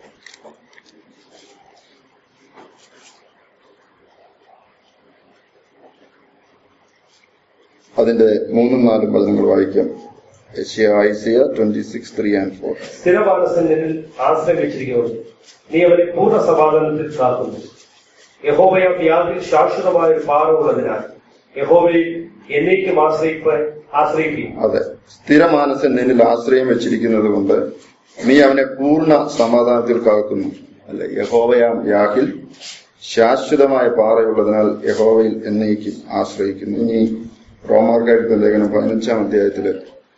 അതിന്റെ മൂന്നും നാലും വചനങ്ങൾ വായിക്കാം. Isaiah twenty six three and four. സ്ഥിരമാനസനിൽ ആശ്രയം വെച്ചിരിക്കുന്നു, നീ അവനെ പൂർണ്ണ സമാധാനത്തിൽ കാക്കുന്നു. യഹോവയ വ്യാധിൽ ശാശ്വതമായ ഒരു പാറ ഉള്ളതിനാൽ യഹോവയിൽ എന്നേക്കും ആശ്രയിപ്പ് ആശ്രയിക്കും. അതെ, സ്ഥിരമാനസൻ നിന്നിൽ ആശ്രയം വെച്ചിരിക്കുന്നത് കൊണ്ട് നീ അവനെ പൂർണ്ണ സമാധാനത്തിൽ കാക്കുന്നു. അല്ലെ, യഹോവയാം യാഹിൽ ശാശ്വതമായ പാറയുള്ളതിനാൽ യഹോവയിൽ എന്നേക്കും ആശ്രയിക്കുന്നു. ഇനി റോമാർക്കെഴുതിയ ലേഖനം പതിനഞ്ചാം അധ്യായത്തില്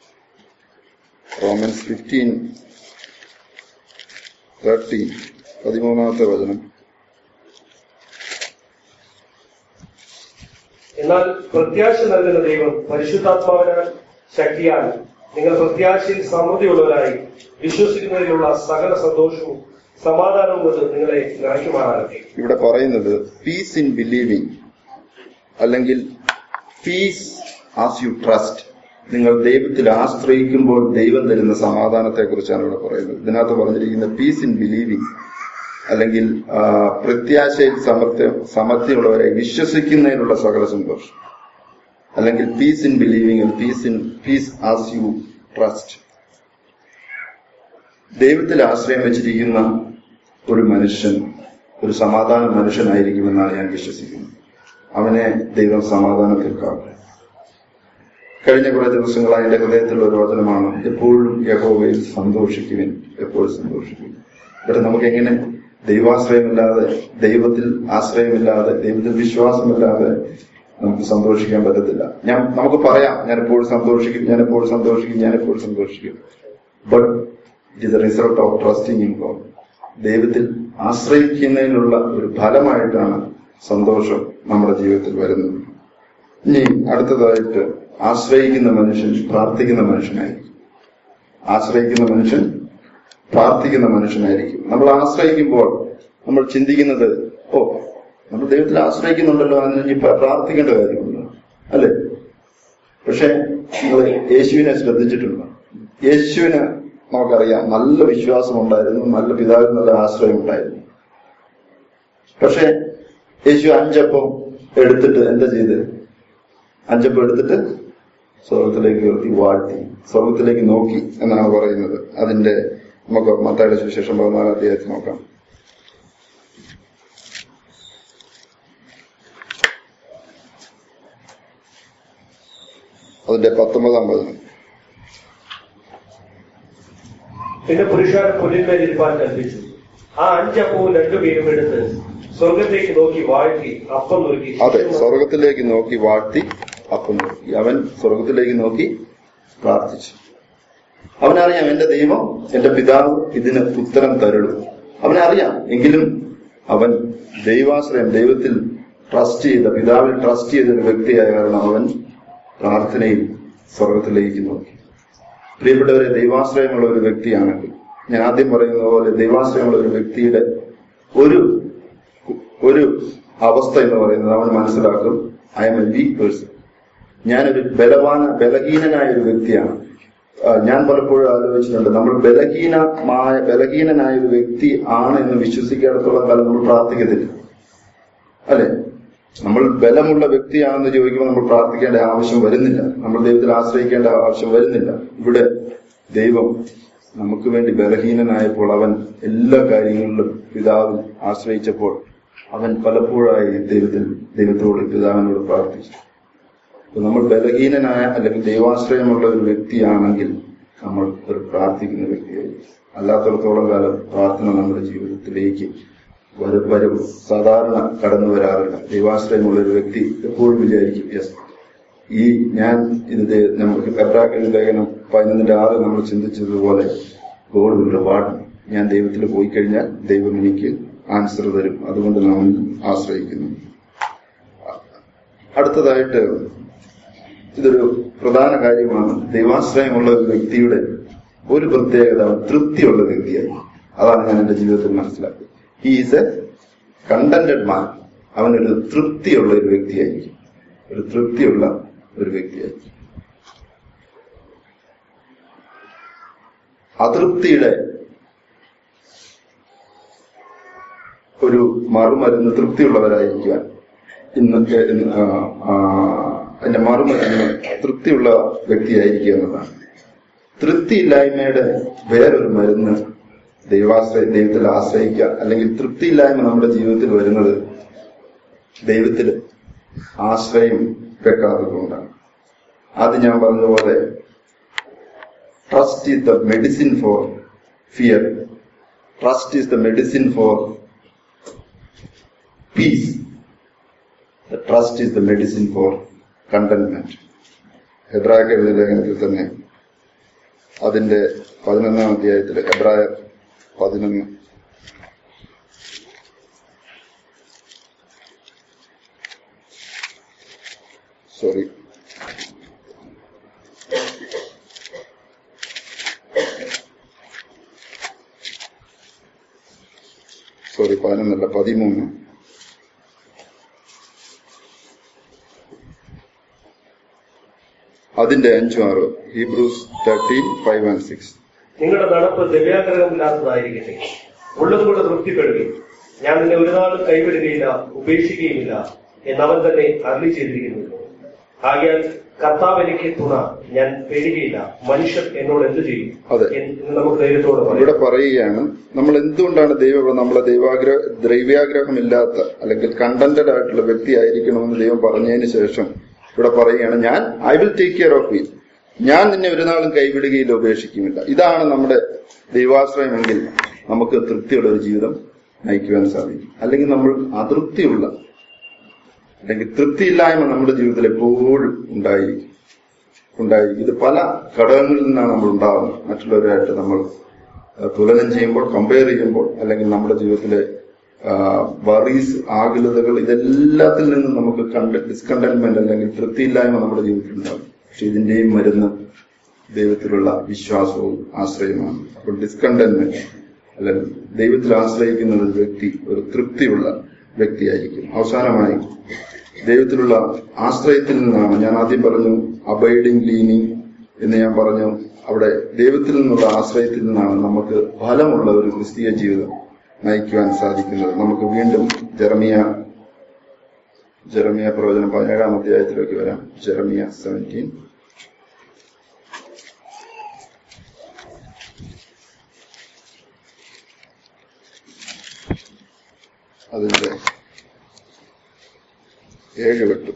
റോമൻസ് ഫിഫ്റ്റീൻ തേർട്ടീൻ പതിമൂന്നാമത്തെ വചനം. എന്നാൽ പ്രത്യാശ നൽകുന്ന ദൈവം പരിശുദ്ധാത്മാവിനാൽ ശക്തിയാൽ നിങ്ങൾ പ്രത്യാശയിൽ സമൃദ്ധിയുള്ളവരായി വിശ്വസിക്കുന്നതിലുള്ള സകല സന്തോഷവും സമാധാനവും കൊണ്ട് നിങ്ങളെ നിറയ്ക്കുമാറാകട്ടെ. ഇവിടെ പറയുന്നത് പീസ് ഇൻ ബിലീവിംഗ് അല്ലെങ്കിൽ പീസ് ആസ് യു ട്രസ്റ്റ് നിങ്ങൾ ദൈവത്തിൽ ആശ്രയിക്കുമ്പോൾ ദൈവം തരുന്ന സമാധാനത്തെ കുറിച്ചാണ് ഇവിടെ പറയുന്നത്. ഇതിനകത്ത് പറഞ്ഞിരിക്കുന്ന പീസ് ഇൻ ബിലീവിങ്, അല്ലെങ്കിൽ പ്രത്യാശയിൽ സമർത്ഥ്യം സമർത്ഥ്യമുള്ളവരെ വിശ്വസിക്കുന്നതിനുള്ള സകല സന്തോഷം, അല്ലെങ്കിൽ peace in believing, peace in peace as you trust. ദൈവത്തിൽ ആശ്രയം വെച്ചിരിക്കുന്ന ഒരു മനുഷ്യൻ ഒരു സമാധാന മനുഷ്യനായിരിക്കുമെന്നാണ് ഞാൻ വിശ്വസിക്കുന്നത്. അവനെ ദൈവം സമാധാനത്തിൽ കാക്കും. കഴിഞ്ഞ കുറെ ദിവസങ്ങളായി എന്റെ ഹൃദയത്തിലുള്ള ഒരു വചനമാണ്, എപ്പോഴും യഹോവയിൽ സന്തോഷിക്കുവിൻ, എപ്പോഴും സന്തോഷിക്കുവിൻ. ഇവിടെ നമുക്ക് എങ്ങനെ ദൈവാശ്രയമില്ലാതെ, ദൈവത്തിൽ ആശ്രയമില്ലാതെ, ദൈവത്തിൽ വിശ്വാസമില്ലാതെ നമുക്ക് സന്തോഷിക്കാൻ പറ്റത്തില്ല. ഞാൻ നമുക്ക് പറയാം, ഞാൻ എപ്പോഴും സന്തോഷിക്കും, ഞാൻ എപ്പോഴും സന്തോഷിക്കും, ഞാൻ എപ്പോഴും സന്തോഷിക്കും. But it is a result of trusting in God. ദൈവത്തിൽ ആശ്രയിക്കുന്നതിനുള്ള ഒരു ഫലമായിട്ടാണ് സന്തോഷം നമ്മുടെ ജീവിതത്തിൽ വരുന്നത്. ഇനി അടുത്തതായിട്ട്, ആശ്രയിക്കുന്ന മനുഷ്യൻ പ്രാർത്ഥിക്കുന്ന മനുഷ്യനായിരിക്കും. ആശ്രയിക്കുന്ന മനുഷ്യൻ പ്രാർത്ഥിക്കുന്ന മനുഷ്യനായിരിക്കും. നമ്മൾ ആശ്രയിക്കുമ്പോൾ നമ്മൾ ചിന്തിക്കുന്നത്, ഓ നമ്മൾ ദൈവത്തിൽ ആശ്രയിക്കുന്നുണ്ടല്ലോ, അതിന് ഇനി പ്രാർത്ഥിക്കേണ്ട കാര്യമുണ്ടോ, അല്ലെ? പക്ഷെ നിങ്ങൾ യേശുവിനെ ശ്രദ്ധിച്ചിട്ടുണ്ടോ? യേശുവിന് നമുക്കറിയാം നല്ല വിശ്വാസമുണ്ടായിരുന്നു, നല്ല പിതാവിന് നല്ല ആശ്രയം ഉണ്ടായിരുന്നു. പക്ഷെ യേശു അഞ്ചപ്പം എടുത്തിട്ട് എന്താ ചെയ്ത്? അഞ്ചപ്പം എടുത്തിട്ട് സ്വർഗത്തിലേക്ക് ഉയർത്തി വാഴ്ത്തി, സ്വർഗത്തിലേക്ക് നോക്കി എന്നാണ് പറയുന്നത്. അതിന്റെ നമുക്ക് മത്തായിയുടെ സുവിശേഷം പതിനാലാം അധ്യായത്തിൽ നോക്കാം. അതിന്റെ പത്തൊമ്പതാം പതിനും. പിന്നെ പുരുഷാരം പുല്ലിന്മേൽ ഇരുപ്പാൻ കൽപ്പിച്ചു. ആ അഞ്ചപ്പവും രണ്ടുപേരും എടുത്ത് സ്വർഗത്തേക്ക് നോക്കി വാഴ്ത്തി അപ്പം നോക്കി. അതെ, സ്വർഗത്തിലേക്ക് നോക്കി വാഴ്ത്തി അപ്പം നോക്കി. അവൻ സ്വർഗത്തിലേക്ക് നോക്കി പ്രാർത്ഥിച്ചു. അവനറിയാം എന്റെ ദൈവം, എന്റെ പിതാവ് ഇതിന് ഉത്തരം തരുള്ളൂ. അവനറിയാം. എങ്കിലും അവൻ ദൈവാശ്രയം, ദൈവത്തിൽ ട്രസ്റ്റ് ചെയ്ത, പിതാവിൽ ട്രസ്റ്റ് ചെയ്ത ഒരു വ്യക്തിയായ കാരണം അവൻ പ്രാർത്ഥനയിൽ സ്വർഗത്തിലേക്ക് നോക്കി. പ്രിയപ്പെട്ടവരെ, ദൈവാശ്രയമുള്ള ഒരു വ്യക്തിയാണെങ്കിൽ, ഞാൻ ആദ്യം പറയുന്നത് പോലെ ദൈവാശ്രയമുള്ള ഒരു വ്യക്തിയുടെ ഒരു ഒരു അവസ്ഥ എന്ന് പറയുന്നത്, അവൻ മനസ്സിലാക്കും, I am a weak person. ഞാനൊരു ബലവാന ബലഹീനനായ ഒരു വ്യക്തിയാണ്. ഞാൻ പലപ്പോഴും ആലോചിച്ചിട്ടുണ്ട്, നമ്മൾ ബലഹീനമായ ബലഹീനനായ ഒരു വ്യക്തി ആണ് എന്ന് വിശ്വസിക്കാത്തോളം കാലം നമ്മൾ പ്രാർത്ഥിക്കത്തില്ല, അല്ലെ? നമ്മൾ ബലമുള്ള വ്യക്തിയാണെന്ന് ചോദിക്കുമ്പോൾ നമ്മൾ പ്രാർത്ഥിക്കേണ്ട ആവശ്യം വരുന്നില്ല, നമ്മൾ ദൈവത്തിൽ ആശ്രയിക്കേണ്ട ആവശ്യം വരുന്നില്ല. ഇവിടെ ദൈവം നമുക്ക് വേണ്ടി ബലഹീനനായപ്പോൾ അവൻ എല്ലാ കാര്യങ്ങളിലും പിതാവിൽ ആശ്രയിച്ചപ്പോൾ അവൻ പലപ്പോഴായി ദൈവത്തിൽ ദൈവത്തോട് പിതാവിനോട് പ്രാർത്ഥിച്ചു. നമ്മൾ ബലഹീനനായ അല്ലെങ്കിൽ ദൈവാശ്രയമുള്ള ഒരു വ്യക്തിയാണെങ്കിൽ നമ്മൾ ഒരു പ്രാർത്ഥിക്കുന്ന വ്യക്തിയായിരിക്കും. അല്ലാത്തടത്തോളം കാലം പ്രാർത്ഥന നമ്മുടെ ജീവിതത്തിലേക്ക് വര വരവ് സാധാരണ കടന്നു വരാറില്ല. ദൈവാശ്രയമുള്ള ഒരു വ്യക്തി എപ്പോഴും വിചാരിക്കും, യെസ്, ഈ ഞാൻ ഇത് നമുക്ക് എബ്രായരുടെ ലേഖനം പതിനൊന്നിന്റെ ആറ് നമ്മൾ ചിന്തിച്ചതുപോലെ, ഗോഡ് വിൽ റിവാർഡ്. ഞാൻ ദൈവത്തിൽ പോയി കഴിഞ്ഞാൽ ദൈവം എനിക്ക് ആൻസർ തരും. അതുകൊണ്ട് നാം ആശ്രയിക്കുന്നു. അടുത്തതായിട്ട്, ഇതൊരു പ്രധാന കാര്യമാണ്, ദൈവാശ്രയമുള്ള ഒരു വ്യക്തിയുടെ ഒരു പ്രത്യേകത, തൃപ്തിയുള്ള വ്യക്തിയായി. അതാണ് ഞാൻ എന്റെ ജീവിതത്തിൽ മനസ്സിലാക്കിയത്. He is a contented man. അവനൊരു തൃപ്തിയുള്ള ഒരു വ്യക്തിയായിരിക്കും. ഒരു തൃപ്തിയുള്ള ഒരു വ്യക്തിയായിരിക്കും. അതൃപ്തിയുടെ ഒരു മറുമരുന്ന് തൃപ്തിയുള്ളവരായിരിക്കാൻ ഇന്നത്തെ അതിന്റെ മറുമരുന്ന് തൃപ്തിയുള്ള വ്യക്തിയായിരിക്കുക എന്നതാണ്. തൃപ്തിയില്ലായ്മയുടെ വേറൊരു മരുന്ന് ദൈവാശ്രയ ദൈവത്തിൽ ആശ്രയിക്കുക, അല്ലെങ്കിൽ തൃപ്തിയില്ലായ്മ നമ്മുടെ ജീവിതത്തിൽ വരുന്നത് ദൈവത്തിൽ ആശ്രയം വെക്കാത്തത് കൊണ്ടാണ്. ആദ്യം ഞാൻ പറഞ്ഞതുപോലെ, trust is the medicine for fear, trust is the medicine for peace, the trust is the medicine for contentment. എബ്രായരുടെ ലേഖനത്തിൽ തന്നെ അതിന്റെ പതിനൊന്നാം അധ്യായത്തിൽ, എബ്രായർ പതിനൊന്ന് സോറി സോറി പതിനൊന്നല്ല പതിമൂന്ന് അതിന്റെ അഞ്ചും ആറും. Hebrews thirteen five and six. നിങ്ങളുടെ നടപ്പ് ദ്രവ്യാഗ്രഹമില്ലാത്തതായിരിക്കട്ടെ. ഉള്ളതുകൊണ്ട് തൃപ്തിപ്പെടുകയും ഞാൻ നിന്നെ ഒരു നാളും കൈവിടുകയില്ല ഉപേക്ഷിക്കുകയുമില്ല എന്നവൻ തന്നെ അരുളി ചെയ്തിരിക്കുന്നു. ആകയാൽ കർത്താവ് എനിക്ക് തുണ, ഞാൻ പേടികയില്ല, മനുഷ്യർ എന്നോട് എന്ത് ചെയ്യും എന്ന് നമുക്ക് ധൈര്യത്തോടെ പറയാം. ഇവിടെ പറയുകയാണ്, നമ്മൾ എന്തുകൊണ്ടാണ് ദൈവം നമ്മളെ ദൈവാഗ്രഹ ദ്രവ്യാഗ്രഹമില്ലാത്ത അല്ലെങ്കിൽ കണ്ടന്റഡ് ആയിട്ടുള്ള വ്യക്തി ആയിരിക്കണമെന്ന് ദൈവം പറഞ്ഞതിന് ശേഷം ഇവിടെ പറയുകയാണ്, ഞാൻ I will take care of you, ഞാൻ നിന്നെ ഒരു നാളും കൈവിടുകയില്ല ഉപേക്ഷിക്കുമില്ല. ഇതാണ് നമ്മുടെ ദൈവാശ്രയമെങ്കിൽ നമുക്ക് തൃപ്തിയുള്ള ഒരു ജീവിതം നയിക്കുവാൻ സാധിക്കും. അല്ലെങ്കിൽ നമ്മൾ അതൃപ്തിയുള്ള അല്ലെങ്കിൽ തൃപ്തിയില്ലായ്മ നമ്മുടെ ജീവിതത്തിൽ എപ്പോഴും ഉണ്ടായിരിക്കും ഉണ്ടായിരിക്കും ഇത് പല ഘടകങ്ങളിൽ നിന്നാണ് നമ്മൾ ഉണ്ടാകുന്നത്. മറ്റുള്ളവരായിട്ട് നമ്മൾ തുലനം ചെയ്യുമ്പോൾ, കമ്പയർ ചെയ്യുമ്പോൾ, അല്ലെങ്കിൽ നമ്മുടെ ജീവിതത്തിലെ വറീസ്, ആകുലതകൾ, ഇതെല്ലാത്തിൽ നിന്നും നമുക്ക് കണ്ട് ഡിസ്കണ്ടന്റ്മെന്റ് അല്ലെങ്കിൽ തൃപ്തിയില്ലായ്മ നമ്മുടെ ജീവിതത്തിൽ ഉണ്ടാകും. പക്ഷെ ഇതിന്റെയും മരുന്ന് ദൈവത്തിലുള്ള വിശ്വാസവും ആശ്രയമാണ്. അപ്പോൾ ഡിസ്കണ്ടന്റ്മെന്റ് അല്ലെങ്കിൽ ദൈവത്തിൽ ആശ്രയിക്കുന്ന ഒരു വ്യക്തി ഒരു തൃപ്തിയുള്ള വ്യക്തിയായിരിക്കും. അവസാനമായി ദൈവത്തിലുള്ള ആശ്രയത്തിൽ നിന്നാണ്, ഞാൻ ആദ്യം പറഞ്ഞു അബൈഡിങ് ലീനിങ് എന്ന് ഞാൻ പറഞ്ഞു, അവിടെ ദൈവത്തിൽ നിന്നുള്ള ആശ്രയത്തിൽ നിന്നാണ് നമുക്ക് ഫലമുള്ള ഒരു ക്രിസ്തീയ ജീവിതം നയിക്കുവാൻ സാധിക്കുന്നത്. നമുക്ക് വീണ്ടും ജെറമിയ ജെറമിയ പ്രവചനം പതിനേഴാം അധ്യായത്തിലേക്ക് വരാം. ജെറമിയ സെവൻറ്റീൻ അതിന്റെ ഏഴ് വെട്ടു.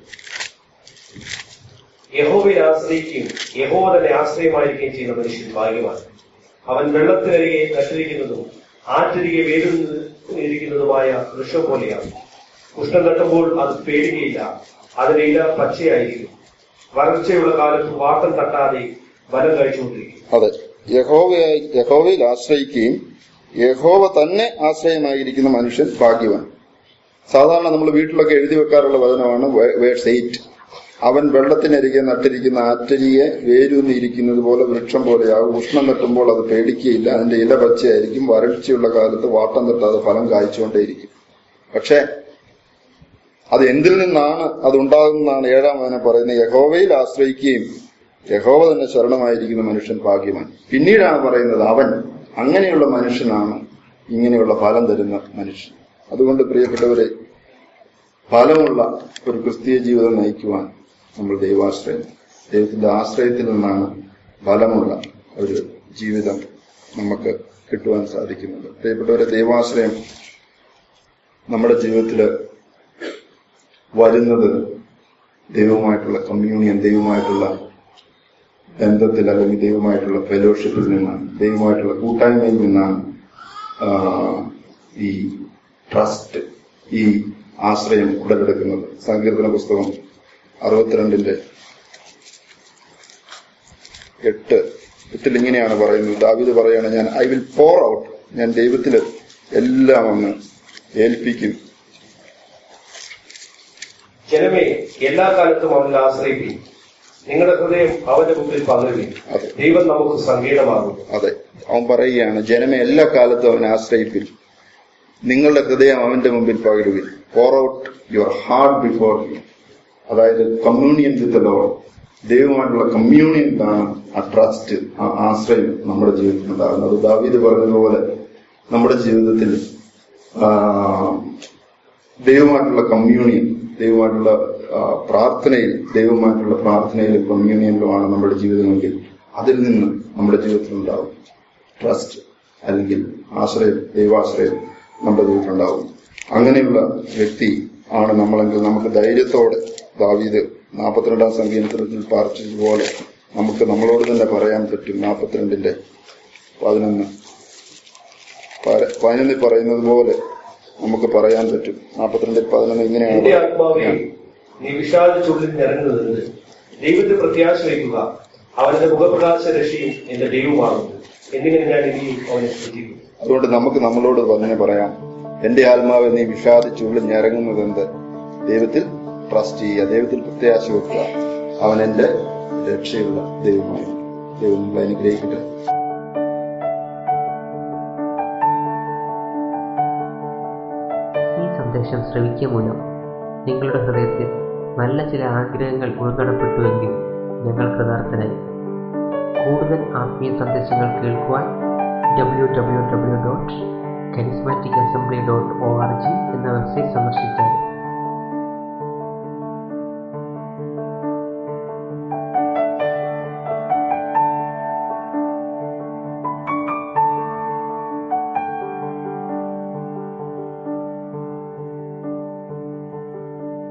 യഹോവയിൽ ആശ്രയിക്കുകയും യഹോവ തന്നെ ആശ്രയമായിരിക്കുകയും ചെയ്യുന്ന മനുഷ്യൻ ഭാഗ്യവാൻ. അവൻ വെള്ളത്തിനരികെ നട്ടിരിക്കുന്നതും ആറ്റരികെ വേരുന്നിരിക്കുന്നതുമായ വൃക്ഷം പോലെയാണ്. ഉഷ്ണം തട്ടുമ്പോൾ അത് പേടുകയില്ല, അതിന്റെ ഇല പച്ചയായിരിക്കും. വരൾച്ചയുള്ള കാലത്ത് വാട്ടം തട്ടാതെ ബലം കഴിച്ചുകൊണ്ടിരിക്കും. അതെ, യഹോവയായി യഹോവയിൽ ആശ്രയിക്കുകയും യഹോവ തന്നെ ആശ്രയമായിരിക്കുന്ന മനുഷ്യൻ ഭാഗ്യവാൻ. സാധാരണ നമ്മൾ വീട്ടിലൊക്കെ എഴുതി വെക്കാറുള്ള വചനമാണ് വേഴ്സ് എയ്റ്റ്. അവൻ വെള്ളത്തിനരികെ നട്ടിരിക്കുന്ന ആറ്റരിയെ വേരൂന്നിയിരിക്കുന്നത് പോലെ വൃക്ഷം പോലെയാകും. ഉഷ്ണം തട്ടുമ്പോൾ അത് പേടിക്കുകയില്ല, അതിന്റെ ഇല പച്ചയായിരിക്കും. വരൾച്ചയുള്ള കാലത്ത് വാട്ടം തട്ടാതെ ഫലം കായ്ച്ചുകൊണ്ടേയിരിക്കും. പക്ഷെ അത് എന്തിൽ നിന്നാണ് അതുണ്ടാകുന്നതാണ് ഏഴാം വചനം പറയുന്നത്. യഹോവയിൽ ആശ്രയിക്കുകയും യഹോവ തന്നെ ശരണമായിരിക്കുന്ന മനുഷ്യൻ ഭാഗ്യവാൻ. പിന്നീടാണ് പറയുന്നത് അവൻ അങ്ങനെയുള്ള മനുഷ്യനാണ് ഇങ്ങനെയുള്ള ഫലം തരുന്ന മനുഷ്യൻ. അതുകൊണ്ട് പ്രിയപ്പെട്ടവരെ, ഫലമുള്ള ഒരു ക്രിസ്തീയ ജീവിതം നയിക്കുവാൻ നമ്മൾ ദൈവാശ്രയം, ദൈവത്തിന്റെ ആശ്രയത്തിൽ നിന്നാണ് ഫലമുള്ള ഒരു ജീവിതം നമുക്ക് കിട്ടുവാൻ സാധിക്കുന്നത്. പ്രിയപ്പെട്ടവരെ, ദൈവാശ്രയം നമ്മുടെ ജീവിതത്തിൽ വരുന്നത് ദൈവവുമായിട്ടുള്ള കമ്മ്യൂണിയൻ, ദൈവവുമായിട്ടുള്ള ബന്ധത്തിൽ അല്ലെങ്കിൽ ദൈവമായിട്ടുള്ള ഫെലോഷിപ്പിൽ നിന്നാണ്, ദൈവമായിട്ടുള്ള കൂട്ടായ്മയിൽ നിന്നാണ് ഈ ട്രസ്റ്റ്, ഈ ആശ്രയം ഉടലെടുക്കുന്നത്. സങ്കീർത്തന പുസ്തകം അറുപത്തിരണ്ടിന്റെ എട്ട് എട്ടിൽ ഇങ്ങനെയാണ് പറയുന്നത്. ദാവീദ് പറയാണ്, ഞാൻ ഐ വിൽ പോർ ഔട്ട്, ഞാൻ ദൈവത്തിൽ എല്ലാം അങ്ങ് ഏൽപ്പിക്കും. ജനമേ, എല്ലാ കാലത്തും അവനിൽ ആശ്രയിക്കും, നിങ്ങളുടെ ഹൃദയം അവന്റെ മുമ്പിൽ പകരുകയും ദൈവം നമുക്ക് സങ്കീർണമാകും. അതെ, അവൻ പറയുകയാണ്, ജനമേ എല്ലാ കാലത്തും അവനെ ആശ്രയിപ്പിൽ, നിങ്ങളുടെ ഹൃദയം അവന്റെ മുമ്പിൽ പകരുകയും. Pour out your heart before him. അതായത് കമ്മ്യൂണിയൻ വിത്ത് ദ ലോർഡ്, ദൈവമായിട്ടുള്ള കമ്മ്യൂണിയനിലാണ് ആ ട്രസ്റ്റ്, ആ ആശ്രയം നമ്മുടെ ജീവിതത്തിൽ ഉണ്ടാകുന്നത്. ദാവീദ് പറഞ്ഞതുപോലെ നമ്മുടെ ജീവിതത്തിൽ ദൈവമായിട്ടുള്ള കമ്മ്യൂണിയൻ, ദൈവമായിട്ടുള്ള പ്രാർത്ഥനയിൽ ദൈവമായിട്ടുള്ള പ്രാർത്ഥനയിലും കമ്മ്യൂണിയനിലുമാണ് നമ്മുടെ ജീവിതമെങ്കിൽ അതിൽ നിന്ന് നമ്മുടെ ജീവിതത്തിൽ ഉണ്ടാവും ട്രസ്റ്റ് അല്ലെങ്കിൽ ആശ്രയം, ദൈവാശ്രയം നമ്മുടെ ജീവിതത്തിലുണ്ടാവും. അങ്ങനെയുള്ള വ്യക്തി ആണ് നമ്മളെങ്കിൽ നമുക്ക് ധൈര്യത്തോടെ ദാവീദ് നാൽപ്പത്തിരണ്ടാം സങ്കീർത്തനത്തിൽ പ്രാർത്ഥിച്ചതുപോലെ നമുക്ക് നമ്മളോട് തന്നെ പറയാൻ പറ്റും. നാൽപ്പത്തിരണ്ടിന്റെ പതിനൊന്ന് പതിനൊന്നിൽ പറയുന്നത് പോലെ നമുക്ക് പറയാൻ പറ്റും. നാൽപ്പത്തിരണ്ടിൽ പതിനൊന്ന് ഇങ്ങനെയാണ്, നീ വിഷാദിച്ചുള്ളിൽ നിറങ്ങുന്നത് ദൈവത്തെ പ്രത്യാശ വയ്ക്കുക, അവന്റെ മുഖപ്രകാശ രക്ഷയും എന്റെ ദൈവമാകുന്നു, എന്നിങ്ങനെ ഞാൻ ഇനിയും അവനെ ശ്രദ്ധിക്കും. അതുകൊണ്ട് നമുക്ക് നമ്മളോട് തന്നെ പറയാം, എന്റെ ആത്മാവ് നീ വിഷാദിച്ചുള്ളിൽ ഞരങ്ങുന്നത് എന്ത്? ദൈവത്തിൽ ട്രസ്റ്റ് ചെയ്യുക, ദൈവത്തിൽ പ്രത്യാശ വെക്കുക, അവൻ എന്റെ രക്ഷയുള്ള ദൈവമായി. ദൈവം നമ്മളെ അനുഗ്രഹിക്കട്ടെ. ഈ സന്ദേശം ശ്രവിക്കുക മൂലം നിങ്ങളുടെ ഹൃദയത്തിൽ നല്ല ചില ആഗ്രഹങ്ങൾ ഉൾക്കടപ്പെട്ടുവെങ്കിൽ ഞങ്ങൾ കൃതാർത്ഥരായി. കൂടുതൽ ആത്മീയ സന്ദേശങ്ങൾ കേൾക്കുവാൻ W W W dot charismatic assembly dot O R G എന്ന വെബ്സൈറ്റ് സന്ദർശിച്ചാൽ